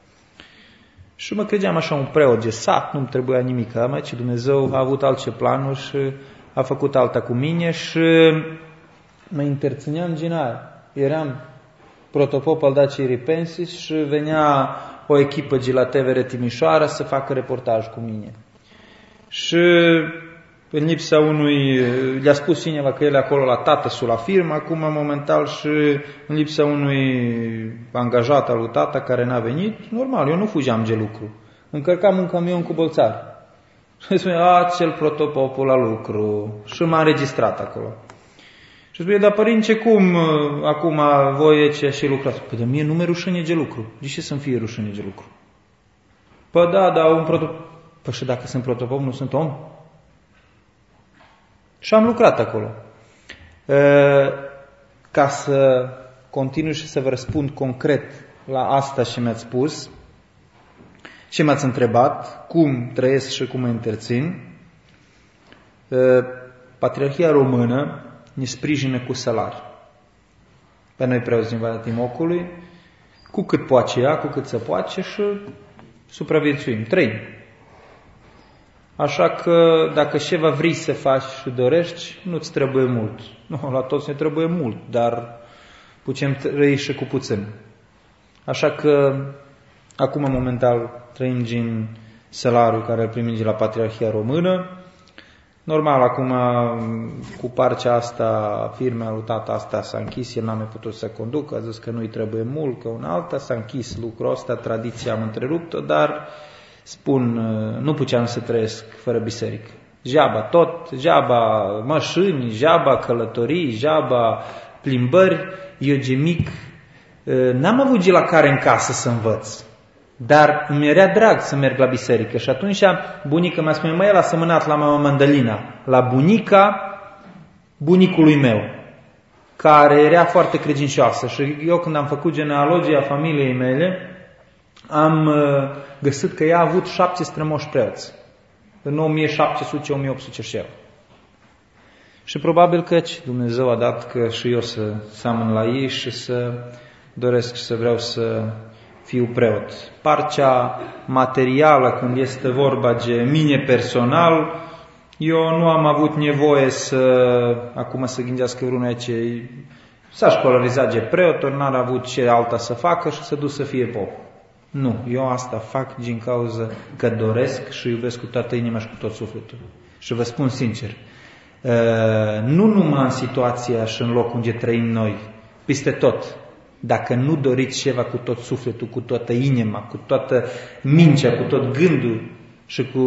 S2: Și mă credeam așa un preot de sat, nu-mi trebuia nimic. Aici Dumnezeu a avut alte planuri și a făcut alta cu mine și mă interțineam din aia. Eram protopop al Daciei Ripensis și venea o echipă de la T V R Timișoara să facă reportaj cu mine. Și în lipsa unui, le-a spus cineva că el e acolo la tată-sul la firmă, acum momental și în lipsa unui angajat al lui tata care n-a venit, normal, eu nu fugeam de lucru. Încărcam un camion cu bălțari. Și spune, a, cel protopopul la lucru. Și m-a înregistrat acolo. Și spune, dar părince, cum acum voi ce și lucrați? Păi, dar mie nu mi-e rușine de lucru. De ce să-mi fie rușine de lucru? Păi da, dar un protopop. Păi și dacă sunt protopop, nu sunt om? Și am lucrat acolo. Ca să continui și să vă răspund concret la asta și mi-ați spus, și m-ați întrebat cum trăiesc și cum mă întrețin, Patriarhia Română ne sprijină cu salariu. Pe noi preoți din Valea Timocului, cu cât poate ea, cu cât se poate și supraviețuim, trăim. Așa că dacă ceva vrei să faci și dorești, nu-ți trebuie mult. Nu, la toți ne trebuie mult, dar putem trăi și cu puțin. Așa că acum, momental, trăim din salariul care îl primim de la Patriarhia Română. Normal, acum, cu parcea asta, firmea lui tata asta s-a închis, el n-a mai putut să conducă, a zis că nu-i trebuie mult, că una alta, s-a închis lucrul ăsta, tradiția am întrerupt-o, dar spun, nu puteam să trăiesc fără biserică. Jaba tot, jaba mașini, jaba călătorii, jaba plimbări. Eu de mic n-am avut de la care în casă să învăț, dar îmi era drag să merg la biserică. Și atunci bunica mi-a spus, măi, el a semănat la mama Mandalina, la bunica bunicului meu, care era foarte credincioasă. Și eu când am făcut genealogia familiei mele, am găsit că ea a avut șapte strămoși preoți, în o mie șapte sute - o mie opt sute și eu. Și probabil că Dumnezeu a dat că și eu să seamăn la ei și să doresc și să vreau să fiu preot. Parcea materială, când este vorba de mine personal, eu nu am avut nevoie să, acum să gândească vreunul ce s-a școlarizat de preot, ori n-ar avut ce alta să facă și să duc să fie pop. Nu, eu asta fac din cauza că doresc și iubesc cu toată inima și cu tot sufletul. Și vă spun sincer, nu numai în situația și în locul unde trăim noi, peste tot, dacă nu doriți ceva cu tot sufletul, cu toată inima, cu toată mintea, cu tot gândul și cu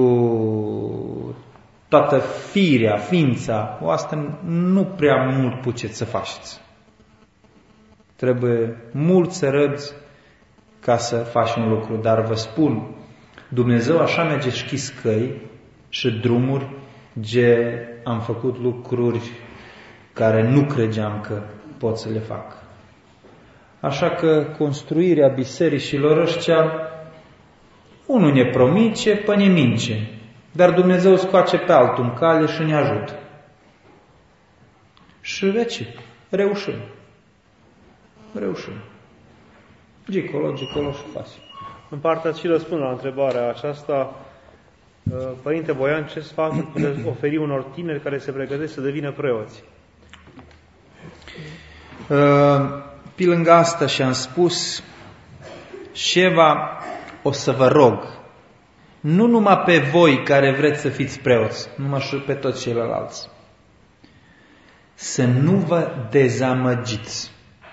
S2: toată firea, ființa, o asta nu prea mult puteți să faceți. Trebuie mult să răbzi ca să faci un lucru, dar vă spun, Dumnezeu așa mi-a deschis căi și drumuri, ce am făcut lucruri care nu credeam că pot să le fac. Așa că construirea bisericilor ăștia, unul ne promice, pe ne mince, dar Dumnezeu scoace pe altul în cale și ne ajută. Și veci, reușim. Reușim. Gicolo, gicolo și faci.
S1: În partea și răspund la întrebarea aceasta, Părinte Boian, ce sfaturi puteți oferi unor tineri care se pregătesc să devină preoți?
S2: Pe lângă asta și-am spus, ceva o să vă rog, nu numai pe voi care vreți să fiți preoți, numai și pe toți ceilalți, să nu vă dezamăgiți.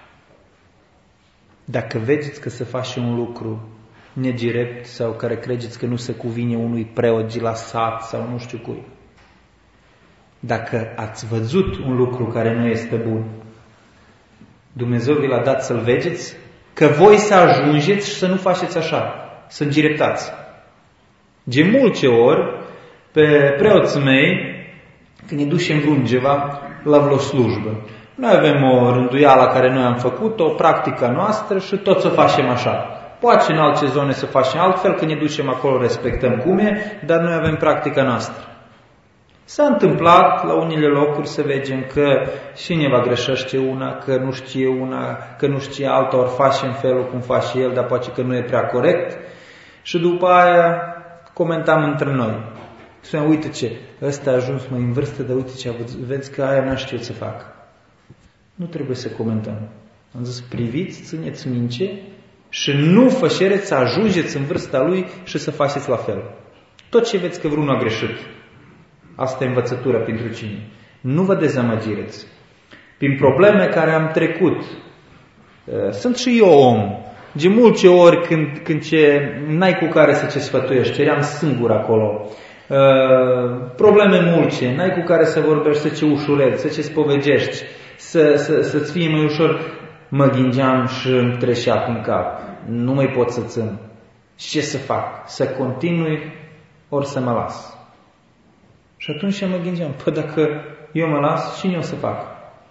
S2: Dacă vedeți că se face un lucru nedirect sau care credeți că nu se cuvine unui preot de la sat sau nu știu cui, dacă ați văzut un lucru care nu este bun, Dumnezeu vi l-a dat să-l vedeți, că voi să ajungeți și să nu faceți așa, să îndireptați. De multe ori, pe preoții mei, când ne ducem vreundeva la vreo slujbă, noi avem o rânduială care noi am făcut, o practică noastră și tot să facem așa. Poate în alte zone să facem altfel, când ne ducem acolo respectăm cum e, dar noi avem practica noastră. S-a întâmplat la unele locuri să vedem că cineva greșește una, că nu știe una, că nu știe alta, ori face în felul cum face el, dar poate că nu e prea corect. Și după aia comentam între noi. Spuneam, uite ce, ăsta a ajuns mai în vârstă, dar uite ce, vezi că aia n-a știut să facă. Nu trebuie să comentăm. Am zis, priviți, țineți minte și nu fășereți să ajungeți în vârsta lui și să faceți la fel. Tot ce vedeți că vreunul a greșit. Asta e învățătura pentru cine. Nu vă dezamăgireți. Prin probleme care am trecut, sunt și eu om. De multe ori când, când ce, n-ai cu care să ce sfătuiești, eram singur acolo. Probleme multe, n-ai cu care să vorbești, să ce ușureți, să ce spovegești, să, să, să-ți fie mai ușor. Mă ghingeam și îmi trecea prin cap. Nu mai pot să țin. Și ce să fac? Să continui ori să mă las? Și atunci mă gândeam, păi dacă eu mă las, cine o să fac?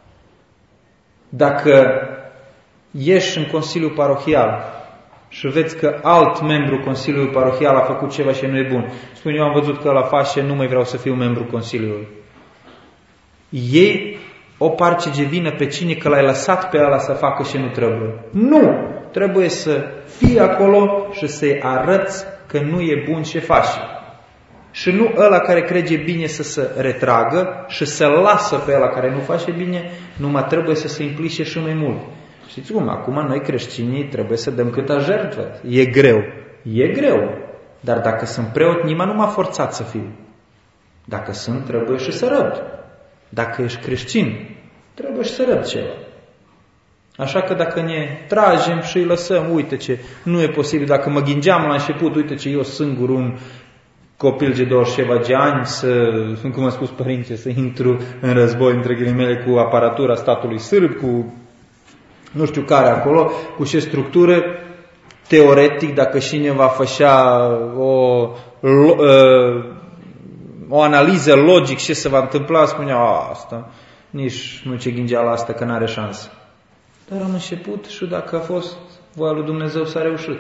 S2: Dacă ieși în Consiliul Parohial și vezi că alt membru Consiliului Parohial a făcut ceva și nu e bun, spune, eu am văzut că ăla face, nu mai vreau să fiu membru Consiliului. Ei o parce de vină pe cine că l-ai lăsat pe ăla să facă și nu trebuie. Nu! Trebuie să fii acolo și să-i arăți că nu e bun ce face. Și nu ăla care crede bine să se retragă și să lasă pe ăla care nu face bine, numai trebuie să se implice și mai mult. Știți cum? Acum noi creștinii trebuie să dăm câtă jertfă. E greu. E greu. Dar dacă sunt preot, nimeni nu m-a forțat să fiu. Dacă sunt, trebuie și să răbd. Dacă ești creștin, trebuie și să răbd ceva. Așa că dacă ne tragem și îi lăsăm, uite ce, nu e posibil, dacă mă ghingeam la început, uite ce eu singur un copil de douăzeci și ceva de ani, să, cum a spus părinții, să intru în război între ghilimele cu aparatura statului sârb, cu nu știu care acolo, cu ce structură, teoretic, dacă cineva făcea o, o analiză logic ce se va întâmpla, spunea, asta, nici nu ce ghingea la asta, că n-are șansă. Dar am început și dacă a fost voia lui Dumnezeu, s-a reușit.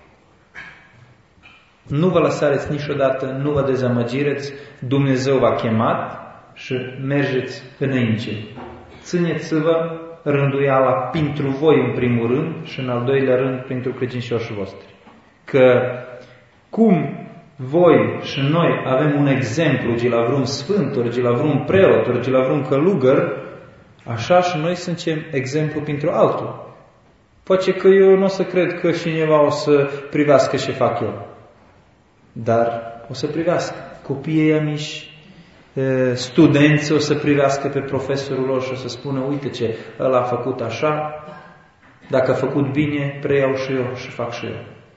S2: Nu vă lăsați niciodată, nu vă dezamăgireți, Dumnezeu v-a chemat și mergeți înainte. Țineți-vă rânduiala pentru voi în primul rând și în al doilea rând pentru credincioșii voștri. Că cum voi și noi avem un exemplu de la vreun sfânt, ori de la vreun preot, ori de la vreun călugăr, așa și noi suntem exemplu pentru altul. Poate că eu nu o să cred că cineva o să privească ce fac eu. Dar o să privească copiii mici, studenții o să privească pe profesorul lor și o să spună, uite ce, ăla a făcut așa, dacă a făcut bine, preiau și eu și fac și eu.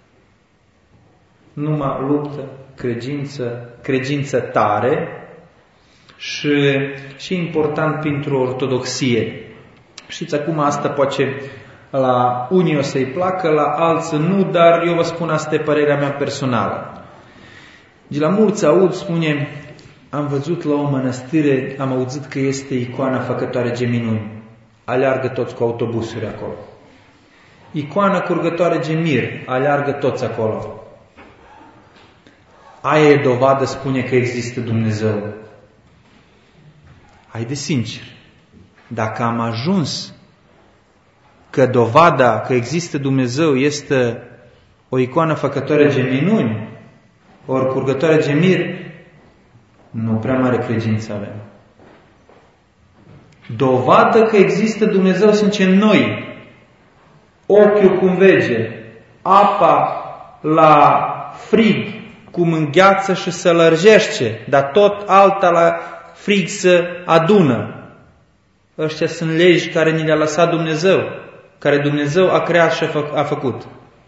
S2: Numai luptă, credință, credință tare și, și important pentru ortodoxie. Știți, acum asta poate la unii o să-i placă, la alții nu, dar eu vă spun, asta e părerea mea personală. De la mulți aud, spune, am văzut la o mănăstire, am auzit că este icoana făcătoare de minuni. Aleargă toți cu autobusuri acolo. Icoana curgătoare de mir, aleargă toți acolo. Aia e dovadă, spune că există Dumnezeu. Haide sincer, dacă am ajuns că dovada că există Dumnezeu este o icoană făcătoare de minuni, ori curgătoare de mir, nu prea mare credință avem. Dovadă că există Dumnezeu suntem noi. Ochiul cum vege, apa la frig cum îngheață și se lărgește, dar tot alta la frig se adună. Ăștia sunt legi care ni le-a lăsat Dumnezeu, care Dumnezeu a creat și a făcut.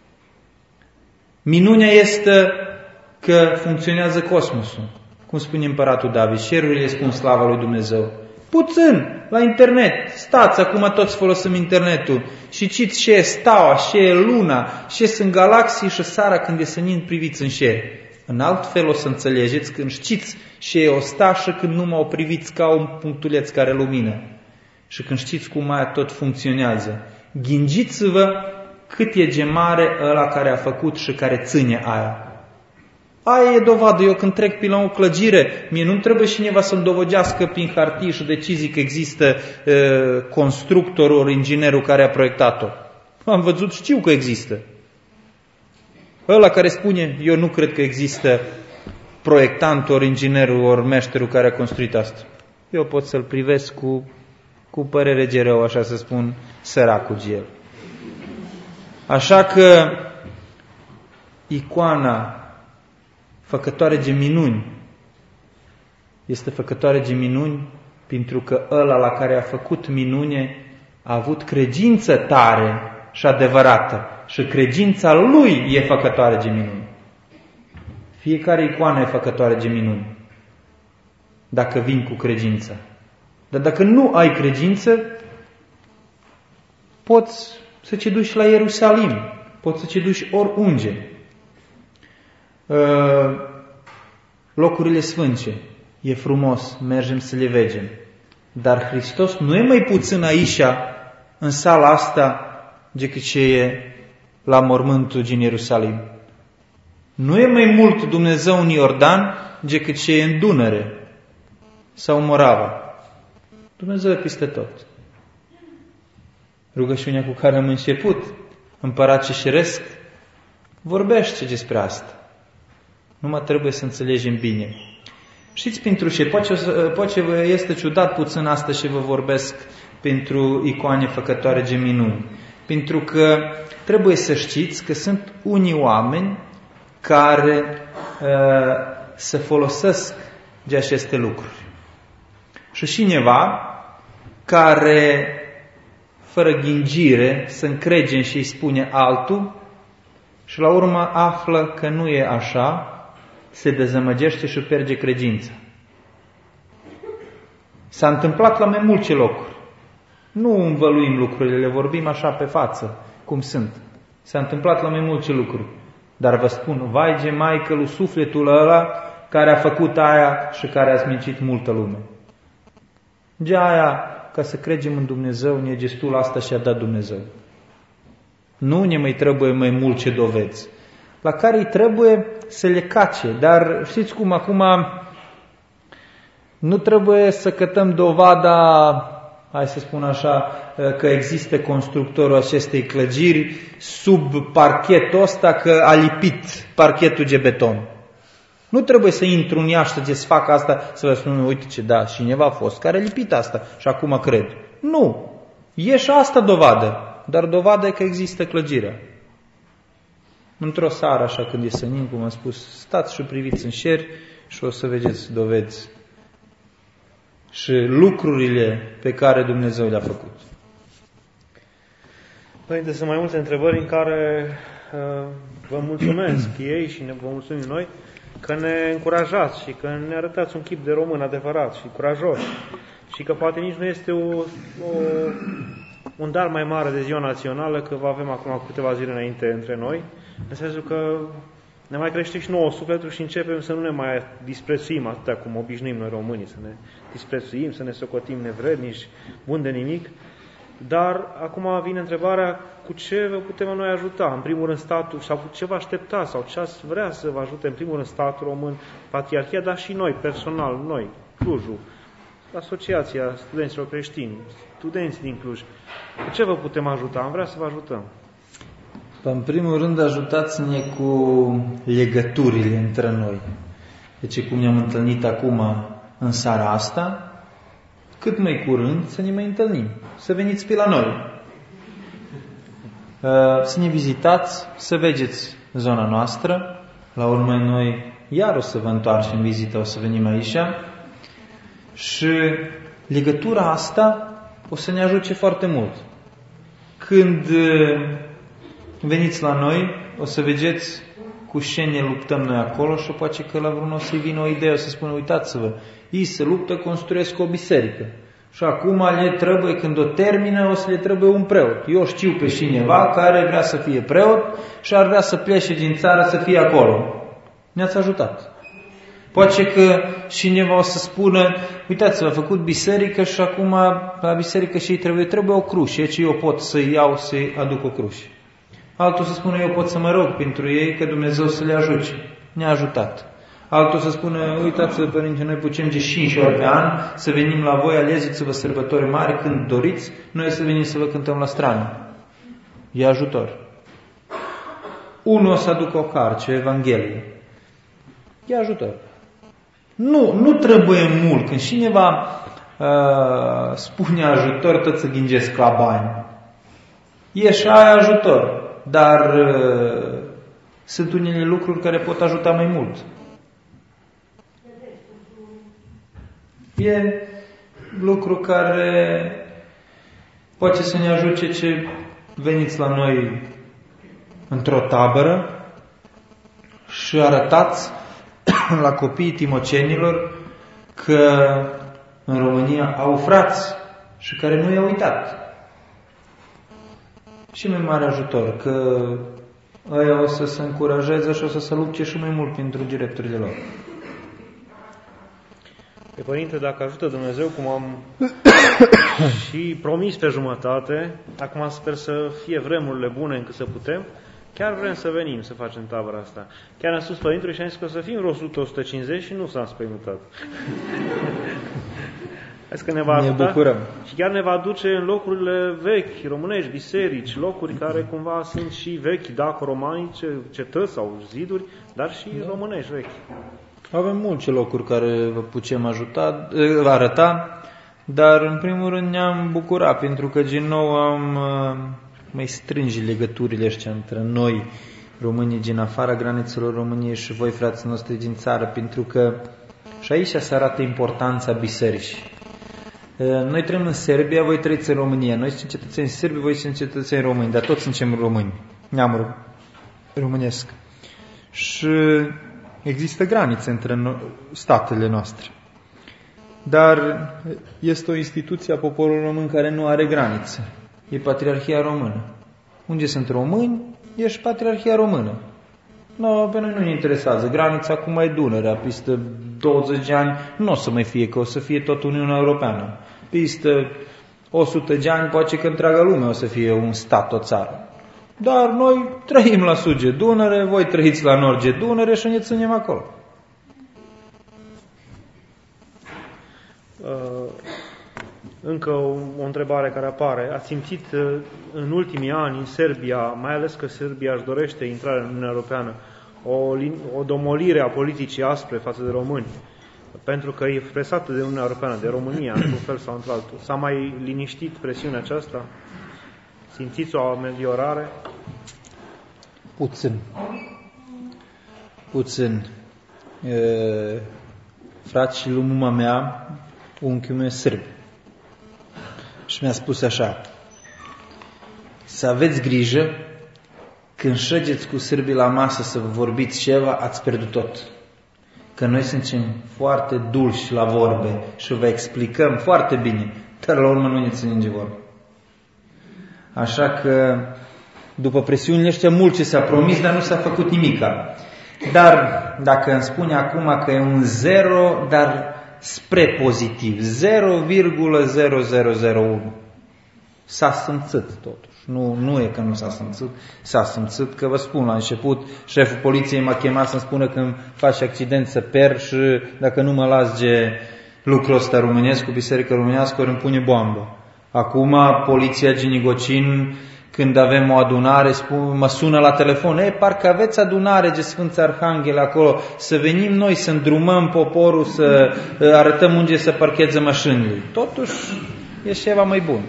S2: Minunea este că funcționează cosmosul. Cum spune împăratul David, șerurile spun slava lui Dumnezeu. Puțin, la internet. Stați, acum toți folosim internetul. Și ciți ce e staua, ce e luna, ce sunt galaxii și seara când e sănin priviți în șer. În alt fel o să înțelegeți când știți ce e o sta și când numai o priviți ca un punctuleț care lumină. Și când știți cum aia tot funcționează. Ghingiți-vă cât e de mare ăla care a făcut și care ține aia. Aia e dovadă. Eu când trec pe la o clădire, mie nu trebuie cineva să-mi dovodească prin hartii și decizii că există uh, constructorul ori inginerul care a proiectat-o. Am văzut, știu că există. Ăla care spune, eu nu cred că există proiectantul ori inginerul ori meșterul care a construit asta. Eu pot să-l privesc cu, cu părere de rău, așa să spun, săracul de el. Așa că icoana făcătoare de minuni este făcătoare de minuni pentru că ăla la care a făcut minune a avut credință tare și adevărată și credința lui e făcătoare de minuni. Fiecare icoană e făcătoare de minuni dacă vin cu credință. Dar dacă nu ai credință, poți să te duci la Ierusalim, poți să te duci oriunde. Locurile sfânte, e frumos, mergem să le vedem. Dar Hristos nu e mai puțin aici, în sala asta, decât ce e la mormântul din Ierusalim. Nu e mai mult Dumnezeu în Iordan decât ce e în Dunăre sau Morava. Dumnezeu e peste tot. Rugăciunea cu care am început, Împăratul Ceresc, vorbește despre asta. Numai trebuie să înțelegem bine. Știți pentru ce? Poate, poate este ciudat puțin asta și vă vorbesc pentru icoane făcătoare de minuni. Pentru că trebuie să știți că sunt unii oameni care uh, se folosesc de aceste lucruri. Și cineva care, fără ghingire, se încrege și îi spune altul și la urmă află că nu e așa, se dezamăgește și pierde credința. S-a întâmplat la mai multe locuri. Nu învăluim lucrurile, le vorbim așa pe față, cum sunt. S-a întâmplat la mai multe lucruri. Dar vă spun, vai de maică lui sufletul ăla care a făcut aia și care a smincit multă lume. De aia, ca să credem în Dumnezeu, ne-e destul asta și a dat Dumnezeu. Nu ne mai trebuie mai multe dovezi, la care îi trebuie să le cace. Dar știți cum, acum nu trebuie să cătăm dovada, hai să spun așa, că există constructorul acestei clădiri sub parchetul ăsta, că a lipit parchetul de beton. Nu trebuie să intru în Iași să fac asta, să vă spun, uite ce da, cineva a fost care a lipit asta și acum cred. Nu, e și asta dovadă, dar dovada e că există clădirea. Într-o seară, așa, când e sănin, cum am spus, stați și priviți în șer și o să vedeți dovezi și lucrurile pe care Dumnezeu le-a făcut.
S1: Părinte, sunt mai multe întrebări în care uh, vă mulțumesc ei și ne vă mulțumim noi că ne încurajați și că ne arătați un chip de român adevărat și curajos și că poate nici nu este o, o, un dar mai mare de ziua națională, că vă avem acum câteva zile înainte între noi, în sensul că ne mai crește și nouă sufletul și începem să nu ne mai disprețuim atâtea cum obișnuim noi românii, să ne disprețuim, să ne socotim nevrednici, buni de nimic. Dar acum vine întrebarea, cu ce vă putem noi ajuta? În primul rând statul, sau cu ce vă aștepta, sau ce ați vrea să vă ajute în primul rând statul român, patriarhia, dar și noi, personal, noi, Clujul, Asociația Studenților Creștini, studenți din Cluj. Cu ce vă putem ajuta? Am vrea să vă ajutăm.
S2: În primul rând, ajutați-ne cu legăturile între noi. Deci, cum ne-am întâlnit acum în seara asta, cât mai curând să ne mai întâlnim, să veniți pe la noi, să ne vizitați, să vedeți zona noastră. La urmă noi iar o să vă întoarcem în vizită, o să venim aici și legătura asta o să ne ajute foarte mult. Când veniți la noi, o să vedeți cu ce ne luptăm noi acolo și poate că la vreun o să-i vină o idee, o să spună, uitați-vă, ei se luptă, construiesc o biserică. Și acum le trebuie, când o termină, o să le trebuie un preot. Eu știu pe cineva care vrea să fie preot și ar vrea să plece din țară să fie acolo. Ne-ați ajutat. Poate că cineva o să spună, uitați-vă, a făcut biserică și acum la biserică și ei trebuie, trebuie o cruce, ce eu pot să iau, să-i aduc o cruce. Altul să spună, eu pot să mă rog pentru ei, că Dumnezeu să le ajute. Ne-a ajutat. Altul să spună, uitați-vă, Părinte, noi putem de cinci ori pe an să venim la voi, alegeți-vă sărbători mari când doriți, noi să venim să vă cântăm la strană. E ajutor. Unul o să aducă o carte, o Evanghelie. E ajutor. Nu, nu trebuie mult. Când cineva uh, spune ajutor, tot să ghingesc la bani. E și aia ajutor. Dar uh, sunt unele lucruri care pot ajuta mai mult. E lucru care poate să ne ajute ce veniți la noi într-o tabără și arătați la copiii timocenilor că în România au frați și care nu i-au uitat. Și mai mare ajutor, că ăia o să se încurajeze și o să se lupte și mai mult pentru drepturile lor.
S1: Pe Părinte, dacă ajută Dumnezeu, cum am și promis pe jumătate, acum sper să fie vremurile bune încât să putem, chiar vrem să venim să facem tabăra asta. Chiar am spus Părintele și am zis că o să fim vreo o sută - o sută cincizeci și nu s-a înspăimântat. Hai că ne va ajuta.
S2: Ne bucurăm.
S1: Și chiar ne va duce în locurile vechi, românești, biserici, locuri care cumva sunt și vechi, dacă romanice, cetăți sau ziduri, dar și da. românești vechi.
S2: Avem multe locuri care vă putem ajuta, vă arăta, dar în primul rând ne-am bucurat, pentru că din nou am mai strângi legăturile astea între noi, românii din afara granițelor României și voi, frații noștri din țară, pentru că și aici se arată importanța bisericii. Noi trăim în Serbia, voi trăiți în România, noi suntem cetățeni sârbi, voi sunteți cetățeni români, dar toți suntem români, neamul românesc. Și există granițe între statele noastre. Dar este o instituție a poporului român care nu are granițe. E Patriarhia Română. Unde sunt români, e și Patriarhia Română. No, pe noi nu ne interesează. Granița acum e Dunărea. Peste douăzeci de ani nu o să mai fie, că o să fie tot Uniunea Europeană. Peste o sută de ani poate că întreaga lume o să fie un stat, o țară. Dar noi trăim la Suge Dunăre, voi trăiți la Norge Dunăre și ne ținem acolo.
S1: Uh, încă o, o întrebare care apare. Ați simțit uh, în ultimii ani în Serbia, mai ales că Serbia își dorește intrarea în Uniunea Europeană, o, o domolire a politicii aspre față de români, pentru că e presată de Uniunea Europeană, de România, într-un fel sau într-altul. S-a mai liniștit presiunea aceasta? Simțiți o ameliorare?
S2: Puțin. Puțin. E, frați și lumea mea, unchiul meu e sârb. Și mi-a spus așa: să aveți grijă, când șăgeți cu sârbii la masă să vă vorbiți ceva, ați pierdut tot. Că noi suntem foarte dulci la vorbe și vă explicăm foarte bine, dar la urmă nu ne ținem de vorbă. Așa că, după presiunile ăștia, mult ce s-a promis, dar nu s-a făcut nimica. Dar, dacă îmi spune acum că e un zero, dar spre pozitiv, zero virgulă zero zero zero unu, s-a simțit totuși. Nu, nu e că nu s-a simțit, s-a simțit, că vă spun, la început, șeful poliției m-a chemat să-mi spună când faci accident să per și dacă nu mă las de lucrul ăsta românesc cu biserică românească, ori îmi pune boambă. Acum, poliția Ginigocin, când avem o adunare, spun, mă sună la telefon: e, parcă aveți adunare de Sfânți Arhanghel acolo, să venim noi, să îndrumăm poporul, să arătăm unde să parcheze mașinile. Totuși, e ceva mai bun.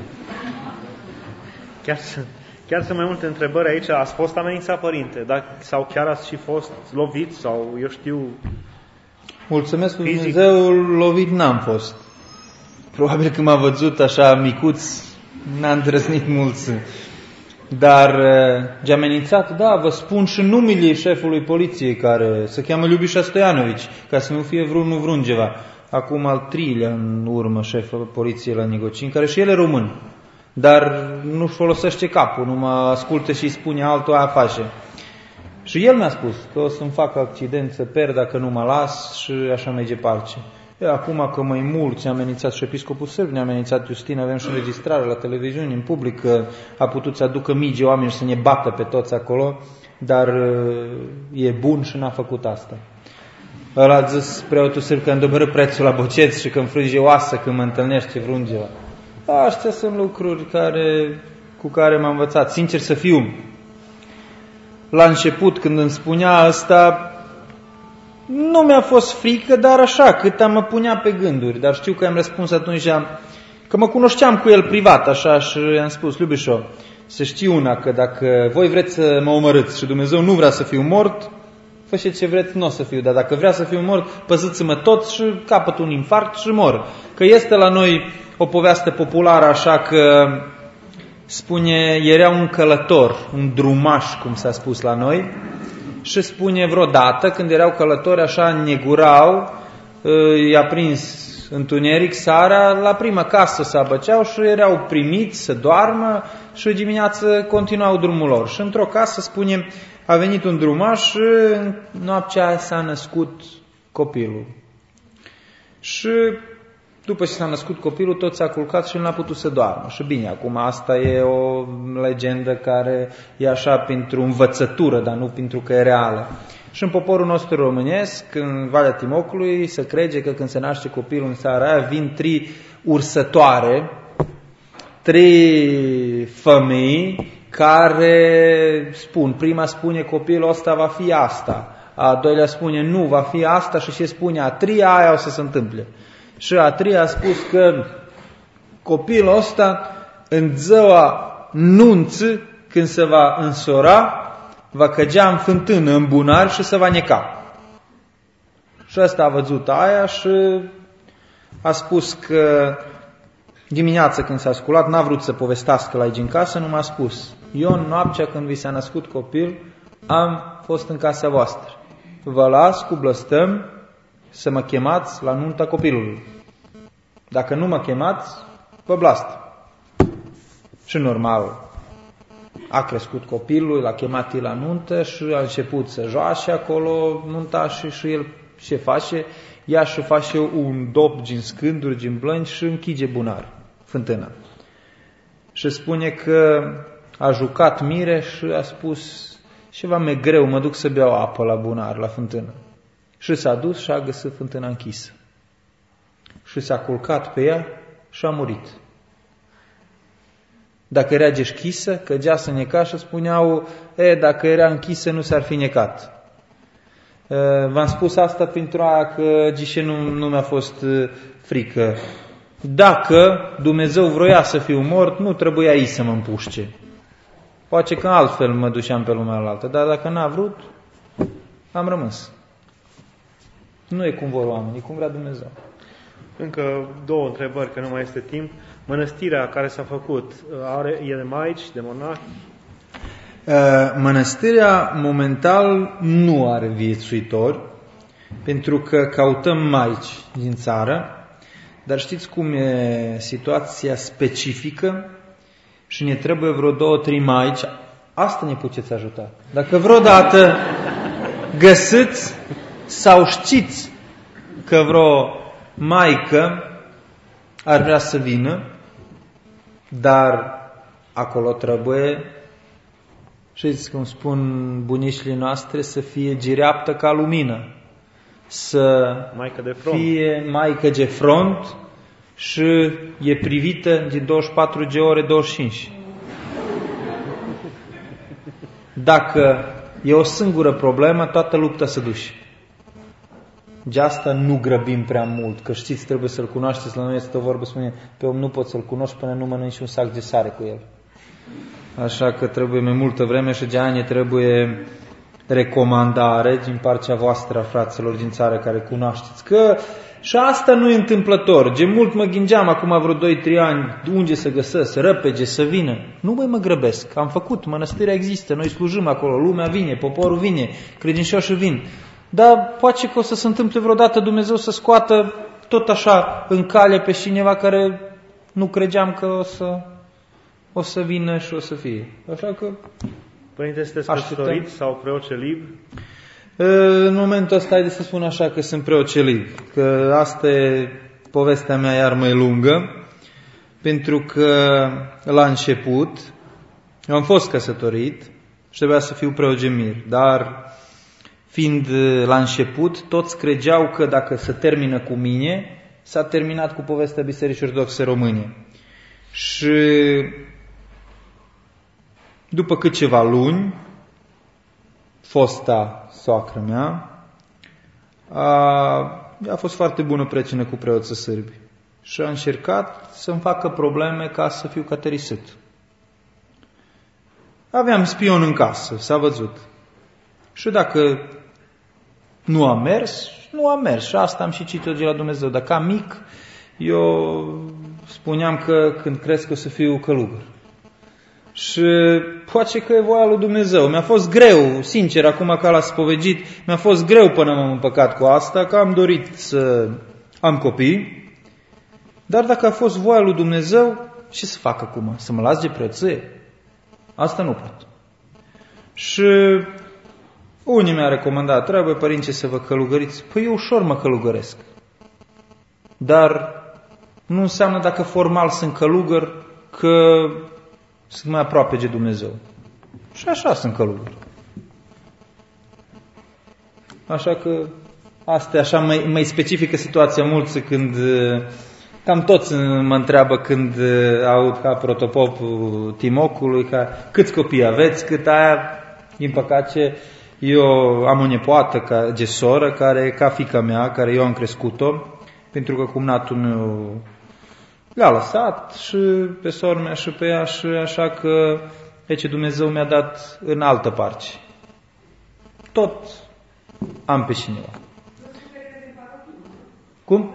S1: Chiar, chiar sunt mai multe întrebări aici. Ați fost amenințat, Părinte? Dacă, sau chiar ați și fost lovit? Sau, eu știu...
S2: Mulțumesc lui Dumnezeu, lovit n-am fost. Probabil că m-a văzut așa micuț, n-a îndrăznit mulți. Dar de amenințat, da, vă spun și numele șefului poliției, care se cheamă Liubișa Stoianovici, ca să nu fie vreun nu vreun ceva. Acum al treilea în urmă șeful poliției la Nigocin, care și el e român, dar nu-și folosește capul, numai ascultă și îi spune altul, aia face. Și el mi-a spus că o să-mi fac accident, să per dacă nu mă las și așa mai departe. E, acum că mai mulți, a amenințat și episcopul sârb, ne-a amenințat Justin, avem și înregistrare la televiziune, în public, că a putut să aducă mii de oameni și să ne bată pe toți acolo, dar e bun și n-a făcut asta. Ăla a zis preotul sârb că îmi dobără prețul la boceți și că îmi frânge oasă când mă întâlnește vreun ceva. Astea sunt lucruri care, cu care m-am învățat. Sincer să fiu, la început când îmi spunea asta, nu mi-a fost frică, dar așa, cât am mă punea pe gânduri. Dar știu că am răspuns atunci, că mă cunoșteam cu el privat, așa, și i-am spus: Liubișo, să știi una, că dacă voi vreți să mă omorâți și Dumnezeu nu vrea să fiu mort, faceți ce vreți, nu o să fiu, dar dacă vrea să fiu mort, păziți-mă tot și capăt un infarct și mor. Că este la noi o poveste populară așa că spune, era un călător, un drumaș, cum s-a spus la noi, și spune vreodată, când erau călători așa negurau, i-a prins întuneric seara, la prima casă se abăceau și erau primiți să doarmă și dimineață continuau drumul lor. Și într-o casă, spune, a venit un drumaș și noaptea aia s-a născut copilul. Și după ce s-a născut copilul, tot s-a culcat și nu a putut să doarmă. Și bine, acum asta e o legendă care e așa pentru învățătură, dar nu pentru că e reală. Și în poporul nostru românesc, în Valea Timocului, se crede că când se naște copilul în seara aia, vin trei ursătoare, trei femei care spun, prima spune copilul ăsta va fi asta, a doilea spune nu, va fi asta și ce spune a treia, aia o să se întâmple. Și a treia a spus că copilul ăsta în ziua nunții, când se va însora, va cădea în fântână, în bunar și se va neca. Și ăsta a văzut aia și a spus că dimineața când s-a sculat, n-a vrut să povestească la aici în casă, nu m-a spus. Eu în noaptea când vi s-a născut copil, am fost în casa voastră. Vă las cu blăstăm să mă chemați la nunta copilului. Dacă nu mă chemați, vă blast. Și normal, a crescut copilul, l-a chemat el la nuntă și a început să joace acolo nunta și, și el ce face? Ea și face un dop din scânduri, din blângi și închide bunar, fântâna. Și spune că a jucat mire și a spus ceva mai greu, mă duc să beau apă la bunar, la fântână. Și s-a dus și a găsit fântâna închisă. Și s-a culcat pe ea și a murit. Dacă era deschisă, cădea să neca și spuneau, e, dacă era închisă nu s-ar fi necat. V-am spus asta pentru aia că zice, nu, nu mi-a fost frică. Dacă Dumnezeu vroia să fiu mort, nu trebuia ei să mă împușce. Poate că altfel mă duceam pe lumea alaltă, dar dacă n-a vrut, am rămas. Nu e cum vor oamenii, e cum vrea Dumnezeu.
S1: Încă două întrebări, că nu mai este timp. Mănăstirea care s-a făcut, are, e de maici, de monahi?
S2: Mănăstirea momental nu are viețuitori, pentru că căutăm maici din țară, dar știți cum e situația specifică și ne trebuie vreo două, trei maici. Asta ne puteți ajuta. Dacă vreodată găsiți sau știți că vreo maică ar vrea să vină, dar acolo trebuie, știți cum spun bunicile noastre, să fie gireaptă ca lumină, să
S1: maică de front.
S2: fie maică de front și e privită de douăzeci și patru de ore, douăzeci și cinci. Dacă e o singură problemă, toată lupta se duce. De asta nu grăbim prea mult, că știți, trebuie să-l cunoașteți. La noi este o vorbă, spune, pe om nu poți să-l cunoști până nu mănânci un sac de sare cu el. Așa că trebuie mai multă vreme și de ani trebuie recomandare din partea voastră, fraților din țară care cunoașteți. Că și asta nu e întâmplător. De mult mă gândeam acum vreo doi trei ani unde să găsesc, răpege, să vină. Nu mai mă grăbesc. Am făcut, mănăstirea există, noi slujim acolo, lumea vine, poporul vine, credincioșii vin. Dar poate că o să se întâmple vreodată Dumnezeu să scoată tot așa în cale pe cineva care nu credeam că o să, o să vină și o să fie. Așa că
S1: Părinte, sunteți căsătorit sau preot celib?
S2: În momentul ăsta, hai să spun așa că sunt preot celib, că asta e povestea mea iar mai lungă, pentru că la început am fost căsătorit și trebuia să fiu preot gemir, dar fiind la început, toți credeau că dacă se termină cu mine, s-a terminat cu povestea Bisericii Ortodoxe Române. Și după câteva luni, fosta soacră mea a, a fost foarte bună precină cu preoții sârbi și a încercat să-mi facă probleme ca să fiu caterisit. Aveam spion în casă, s-a văzut. Și dacă Nu a mers, nu a mers. Și asta am și citit de la Dumnezeu. Dar ca mic, eu spuneam că când cresc o să fiu călugăr. Și poate că e voia lui Dumnezeu. Mi-a fost greu, sincer, acum că l-a spovedit, mi-a fost greu până m-am împăcat cu asta, că am dorit să am copii. Dar dacă a fost voia lui Dumnezeu, ce să fac acum? Să mă las de preoție? Asta nu pot. Și unii mi-a recomandat, trebuie, părinți, să vă călugăriți. Păi eu ușor mă călugăresc. Dar nu înseamnă dacă formal sunt călugăr că sunt mai aproape de Dumnezeu. Și așa sunt călugăr. Așa că asta e așa mai, mai specifică situația mulți când cam toți mă întreabă când aud ca protopopul Timocului, ca câți copii aveți, cât aia, din păcate, eu am o nepoată ca de soră, care e ca fiica mea, care eu am crescut-o, pentru că cumnatul meu le-a lăsat și pe sora mea și pe ea și așa că deci Dumnezeu mi-a dat în altă parte. Tot am pe cineva. Cum?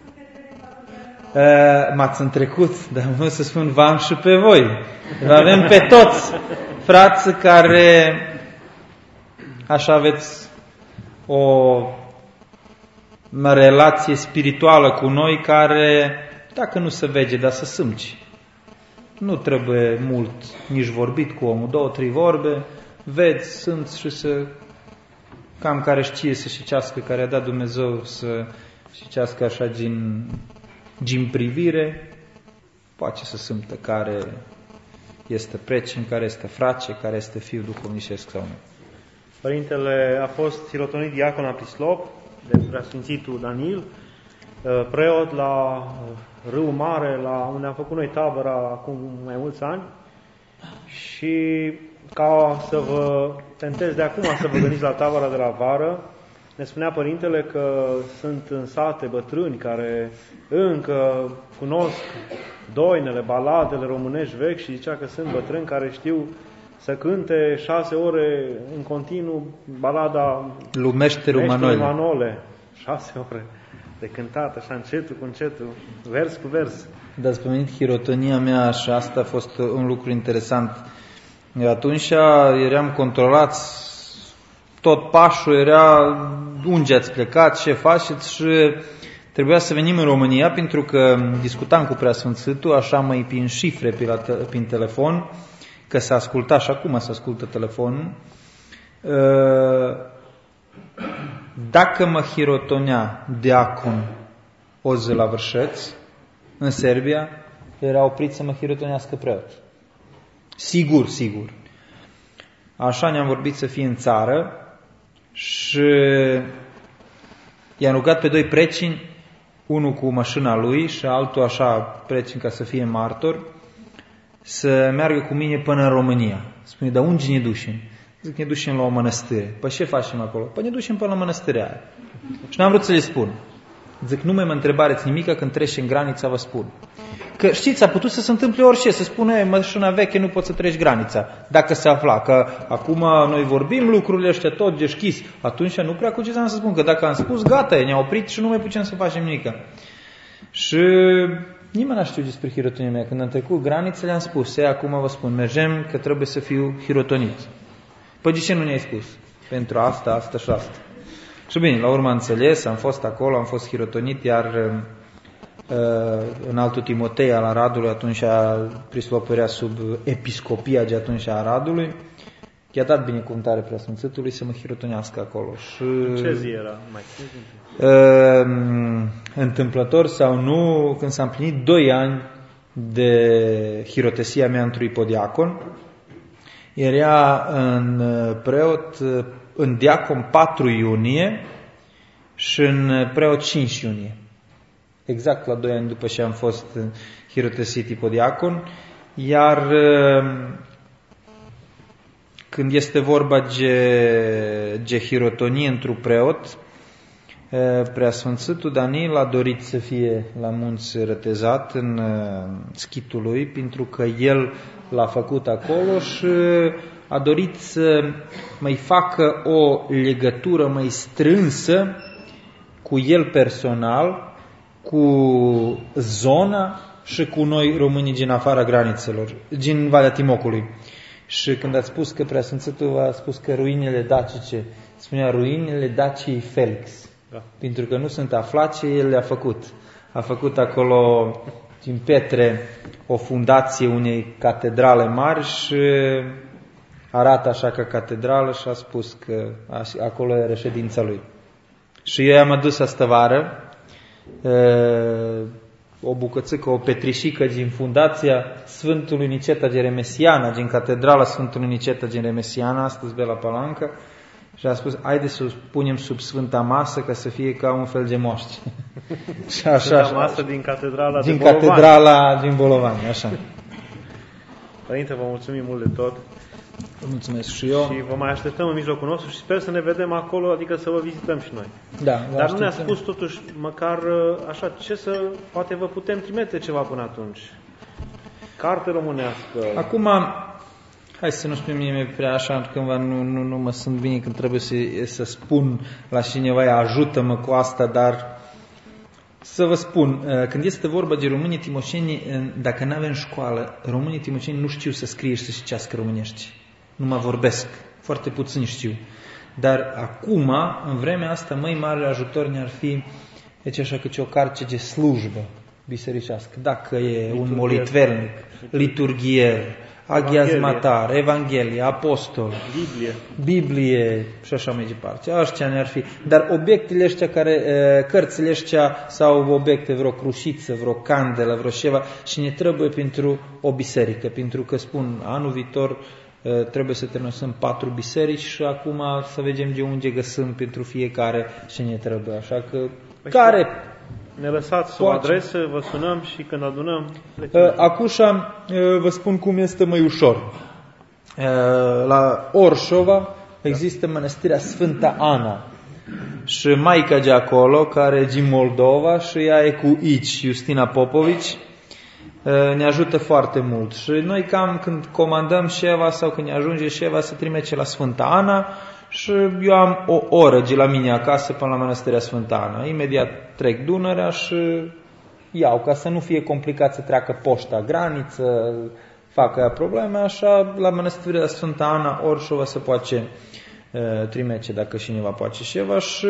S2: Uh, m-ați întrecut, dar vreau să spun, v-am și pe voi. Vă avem pe toți frați care așa aveți o relație spirituală cu noi care, dacă nu se vede, dar să simți. Nu trebuie mult nici vorbit cu omul, două, trei vorbe, vezi, simți și să cam care știe să șticească, care a dat Dumnezeu să șticească așa din, din privire, poate să simtă care este precin, care este frace, care este fiul duhovnicesc sau nu.
S1: Părintele a fost hirotonit diacon la Prislop, de preasfințitul Danil, preot la Râu Mare, la unde am făcut noi tabăra acum mai mulți ani, și ca să vă tentez de acum să vă gândiți la tabăra de la vară, ne spunea părintele că sunt în sate bătrâni care încă cunosc doinele, baladele românești vechi și zicea că sunt bătrâni care știu să cânte șase ore în continuu balada
S2: lui Meșterul Manole.
S1: Manole. Șase ore de cântat, așa încetul cu încetul, vers cu vers.
S2: Dar ați pomenit hirotonia mea și asta a fost un lucru interesant. Atunci eram controlați, tot pașul era unde ați plecat, ce faceți, și trebuia să venim în România pentru că discutam cu Preasfințitul, așa mai prin șifre pe la te- prin telefon, că se asculta și acum se ascultă telefonul. Dacă mă hirotonea diacon Oze la Vârșeț, în Serbia, era oprit să mă hirotonească preot. Sigur, sigur. Așa ne-am vorbit să fie în țară și i-am rugat pe doi precini, unul cu mașina lui și altul așa precin ca să fie martor, să meargă cu mine până în România. Spune, dar unde ne ducem? Zic, ne ducem la o mănăstire. Păi ce facem acolo? Păi ne ducem până la mănăstirea aia. Și n-am vrut să le spun. Zic, nu mai mă întrebareți nimica, când treci în granița, vă spun. Că știți, a putut să se întâmple orice, să spune, mașina veche, nu poți să treci granița. Dacă se afla că acum noi vorbim lucrurile ăștia tot deschis, atunci nu prea cu ce să spun, că dacă am spus, gata, ne-a oprit și nu mai putem să facem nimica. Și nimeni n-a știut despre hirotonia mea. Când am trecut granițele, am spus, e, acum vă spun, mergem că trebuie să fiu hirotonit. Păi de ce nu ne-ai spus? Pentru asta, asta și asta. Și bine, la urmă am înțeles, am fost acolo, am fost hirotonit, iar uh, în altul Timotei al Aradului, atunci Prislop era sub episcopia de atunci a Aradului, i-a dat binecuvântare Preasfințitului să mă hirotonească acolo. Și,
S1: ce zi era? Mai
S2: uh, întâmplător sau nu, când s-a împlinit doi ani de hirotesia mea într-un ipodiacon, era în preot, în diacon patru iunie și în preot cinci iunie. Exact la doi ani după ce am fost hirotesit ipodiacon. Iar când este vorba de, de hirotonie într-un preot, Preasfințitul Danil a dorit să fie la munți rătezat în schitul lui, pentru că el l-a făcut acolo și a dorit să mai facă o legătură mai strânsă cu el personal, cu zona și cu noi românii din afara granițelor, din Valea Timocului. Și când ați spus că Preasfințitul a spus că ruinele dacice, spunea ruinele Daciei Felix, da. Pentru că nu sunt aflace, el le-a făcut. A făcut acolo din pietre o fundație unei catedrale mari și arată așa ca catedrală și a spus că acolo e reședința lui. Și eu am adus astă vară o bucățică, o petrișică din fundația Sfântului Niceta din Remesiana, din catedrala Sfântului Niceta din Remesiana, astăzi pe la Palanca, și a spus, haide să o punem sub Sfânta Masă ca să fie ca un fel de moaște. Și așa,
S1: Sfânta
S2: așa,
S1: Masă din catedrala
S2: din
S1: din Bolovani.
S2: catedrala din Bolovani, așa.
S1: Părinte, vă mulțumim mult de tot.
S2: Vă mulțumesc și eu.
S1: Și vă mai așteptăm în mijlocul nostru și sper să ne vedem acolo, adică să vă vizităm și noi.
S2: Da,
S1: Dar nu ne-a spus totuși, măcar așa, ce să, poate vă putem trimite ceva până atunci. Carte românească.
S2: Acum, hai să nu spun mie prea așa, cândva nu, nu, nu mă sunt bine când trebuie să, să spun la cineva, ajută-mă cu asta, dar să vă spun, când este vorba de românii timoșeni, dacă nu avem școală, românii timoșeni nu știu să scrie și să citească românești. Nu mă vorbesc, foarte puțin știu. Dar acum, în vremea asta, mai mare ajutor ne-ar fi, deci așa câte o carte de slujbă bisericească, dacă e liturghie, un molitvelnic, liturghier, aghiazmatar, Evanghelie, apostol,
S1: Biblie.
S2: Biblie și așa mai departe. Aștia ne-ar fi. Dar obiectele ăștia, care, cărțile ăștia sau obiecte, vreo crușiță, vreo candelă, vreo ceva, și ne trebuie pentru o biserică. Pentru că, spun, anul viitor trebuie să terminăm patru biserici și acum să vedem de unde găsim pentru fiecare ce ne trebuie. Așa că, păi care...
S1: Ne lăsați o adresă, vă sunăm și când adunăm...
S2: Acușa, vă spun cum este mai ușor. La Orșova există mănăstirea Sfânta Ana și maica de acolo, care e din Moldova și ea e cu aici, Justina Popovici, ne ajută foarte mult. Și noi cam când comandăm ceva sau când ne ajunge ceva să trimite la Sfânta Ana, și eu am o oră de la mine acasă până la mănăstirea Sfânta Ana. Imediat trec Dunărea și iau, ca să nu fie complicat să treacă poșta graniță, facă probleme, așa la mănăstirea Sfânta Ana, Orșova se poate uh, trimite dacă cineva poate ceva. Și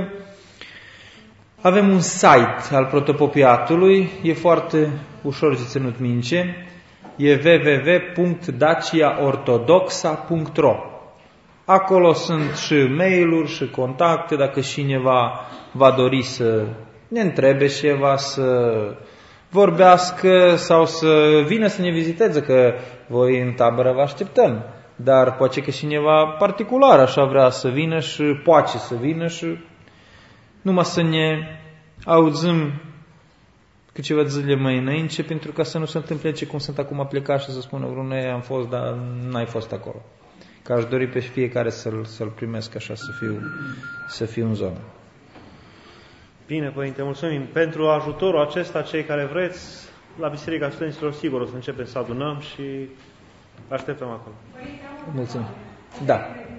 S2: avem un site al protopopiatului, e foarte ușor de ținut minte, e w w w punct dacia ortodoxa punct ro. Acolo sunt și mail-uri și contacte, dacă cineva va dori să ne întrebe ceva, să vorbească sau să vină să ne viziteze, că voi în tabără vă așteptăm. Dar poate că cineva particular așa vrea să vină și poate să vină și numai să ne auzim câteva zile mai înainte, pentru ca să nu se întâmple ce cum sunt acum plecat și să spună vreunei am fost, dar n-ai fost acolo. Că aș dori pe fiecare să-l, să-l primesc așa, să fiu, să fiu în zonă.
S1: Bine, Părinte, mulțumim. Pentru ajutorul acesta, cei care vreți, la Biserica Studenților, sigur, o să începem să adunăm și așteptăm acolo.
S2: Mulțumim. Da.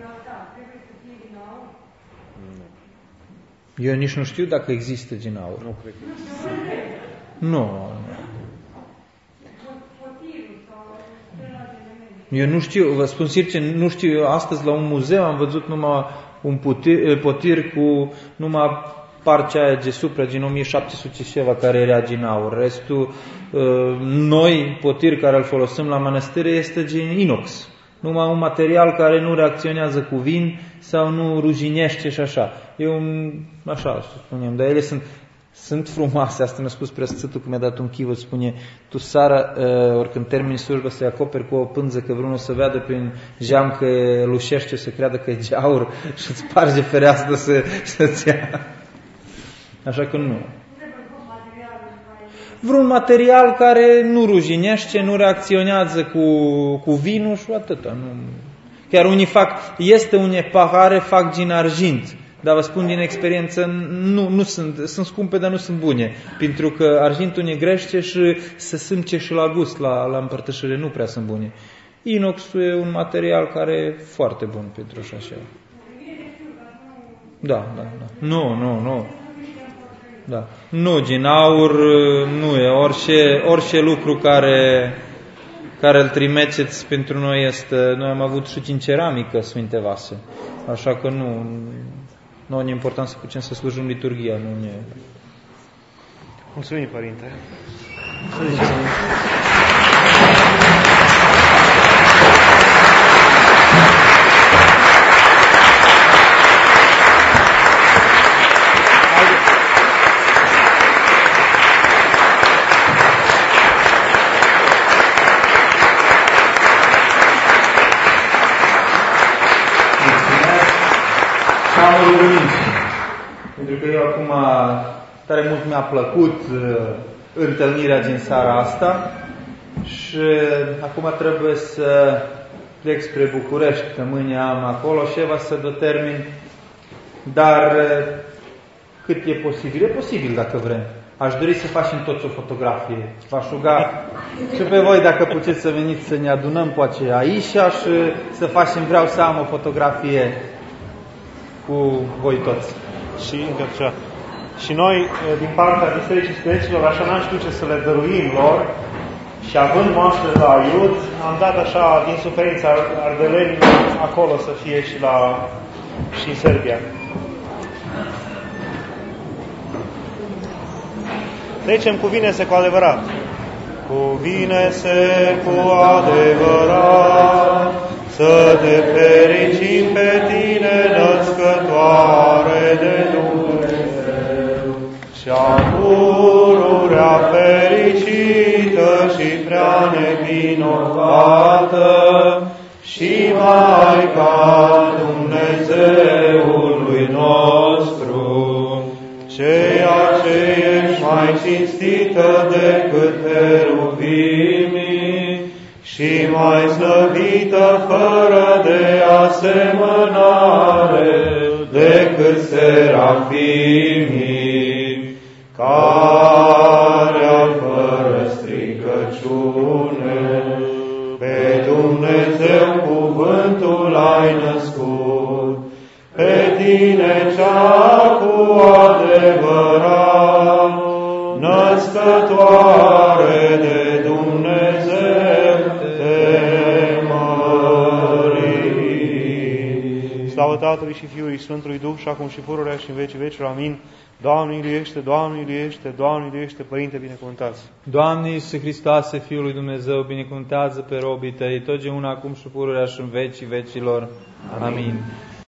S2: Eu nici nu știu dacă există din aur.
S1: Nu cred.
S2: Nu. Eu nu știu, vă spun sincer, nu știu, eu astăzi la un muzeu am văzut numai un potir, potir cu numai parcea aia de supra din o mie șapte sute ceva care era din aur. Restul, noi, potir care îl folosim la mănăstire este din inox. Numai un material care nu reacționează cu vin sau nu ruginește și așa. E un, așa, să spunem, dar ele sunt... Sunt frumoase, asta mi-a spus Preasfințitul că mi-a dat un chivă, spune, tu seara, uh, oricând termini slujbă, să-i acoperi cu o pânză, că vreunul să vadă prin geam că lușește, să creadă că e de aur și îți sparge fereastră să, să-ți ia. Așa că nu. Vreun material care nu ruginește, nu reacționează cu, cu vinul și atâta. Nu. Chiar unii fac, este unii pahare, fac din argint. dar vă spun din experiență, nu, nu sunt, sunt scumpe, dar nu sunt bune. Pentru că argintul negrește și se simte și la gust, la, la împărtășire, nu prea sunt bune. Inoxul e un material care e foarte bun pentru așa ceva. Da, da, da. Nu, nu, nu. Da. Nu, din aur nu e. Orice, orice lucru care, care îl trimiteți pentru noi este... Noi am avut și din ceramică Sfinte Vase. Așa că nu... Nu e important să putem să slujim liturghia. Nu e...
S1: Mulțumim, Părinte.
S2: Mulțumim. Pentru că eu acum tare mult mi-a plăcut uh, întâlnirea din seara asta și acum trebuie să plec spre București, că mâine am acolo ceva să determin, dar uh, cât e posibil? E posibil dacă vrem. Aș dori să facem toți o fotografie. V-aș ruga și pe voi dacă puteți să veniți să ne adunăm poate aici și să facem, vreau să am o fotografie cu voi toți.
S1: Și încă ceva. Și noi, din partea Bisericii Studenților, așa n-am știut ce să le dăruim lor și având moaște la Iud, am dat așa din suferința ardelenilor acolo să fie și la și în Serbia. Trecem cuvine-se cu adevărat. Cuvine-se cu adevărat, să te fericim pe tine, născătoare de Dumnezeu, și-a pururea fericită și prea nevinovată, și Maica Dumnezeului nostru, ceea ce ești mai cinstită decât heruvimii și mai slăvită fără de asemănare decât serafimii, care fără stricăciune pe Dumnezeu cuvântul ai născut, pe tine cea cu adevărat, născătoare de Dumnezeu, te mărim. Slavă Tatălui și Fiului și Sfântului Duh, și acum și pururea și în vecii vecilor. Amin. Doamne iubește, Doamne iubește, Doamne iubește, Părinte binecuvântați.
S2: Doamne Iisuse Hristoase, Fiul lui Dumnezeu, binecuvântează pe robii Tăi, totdeauna acum și pururea și în vecii vecilor. Amin. Amin.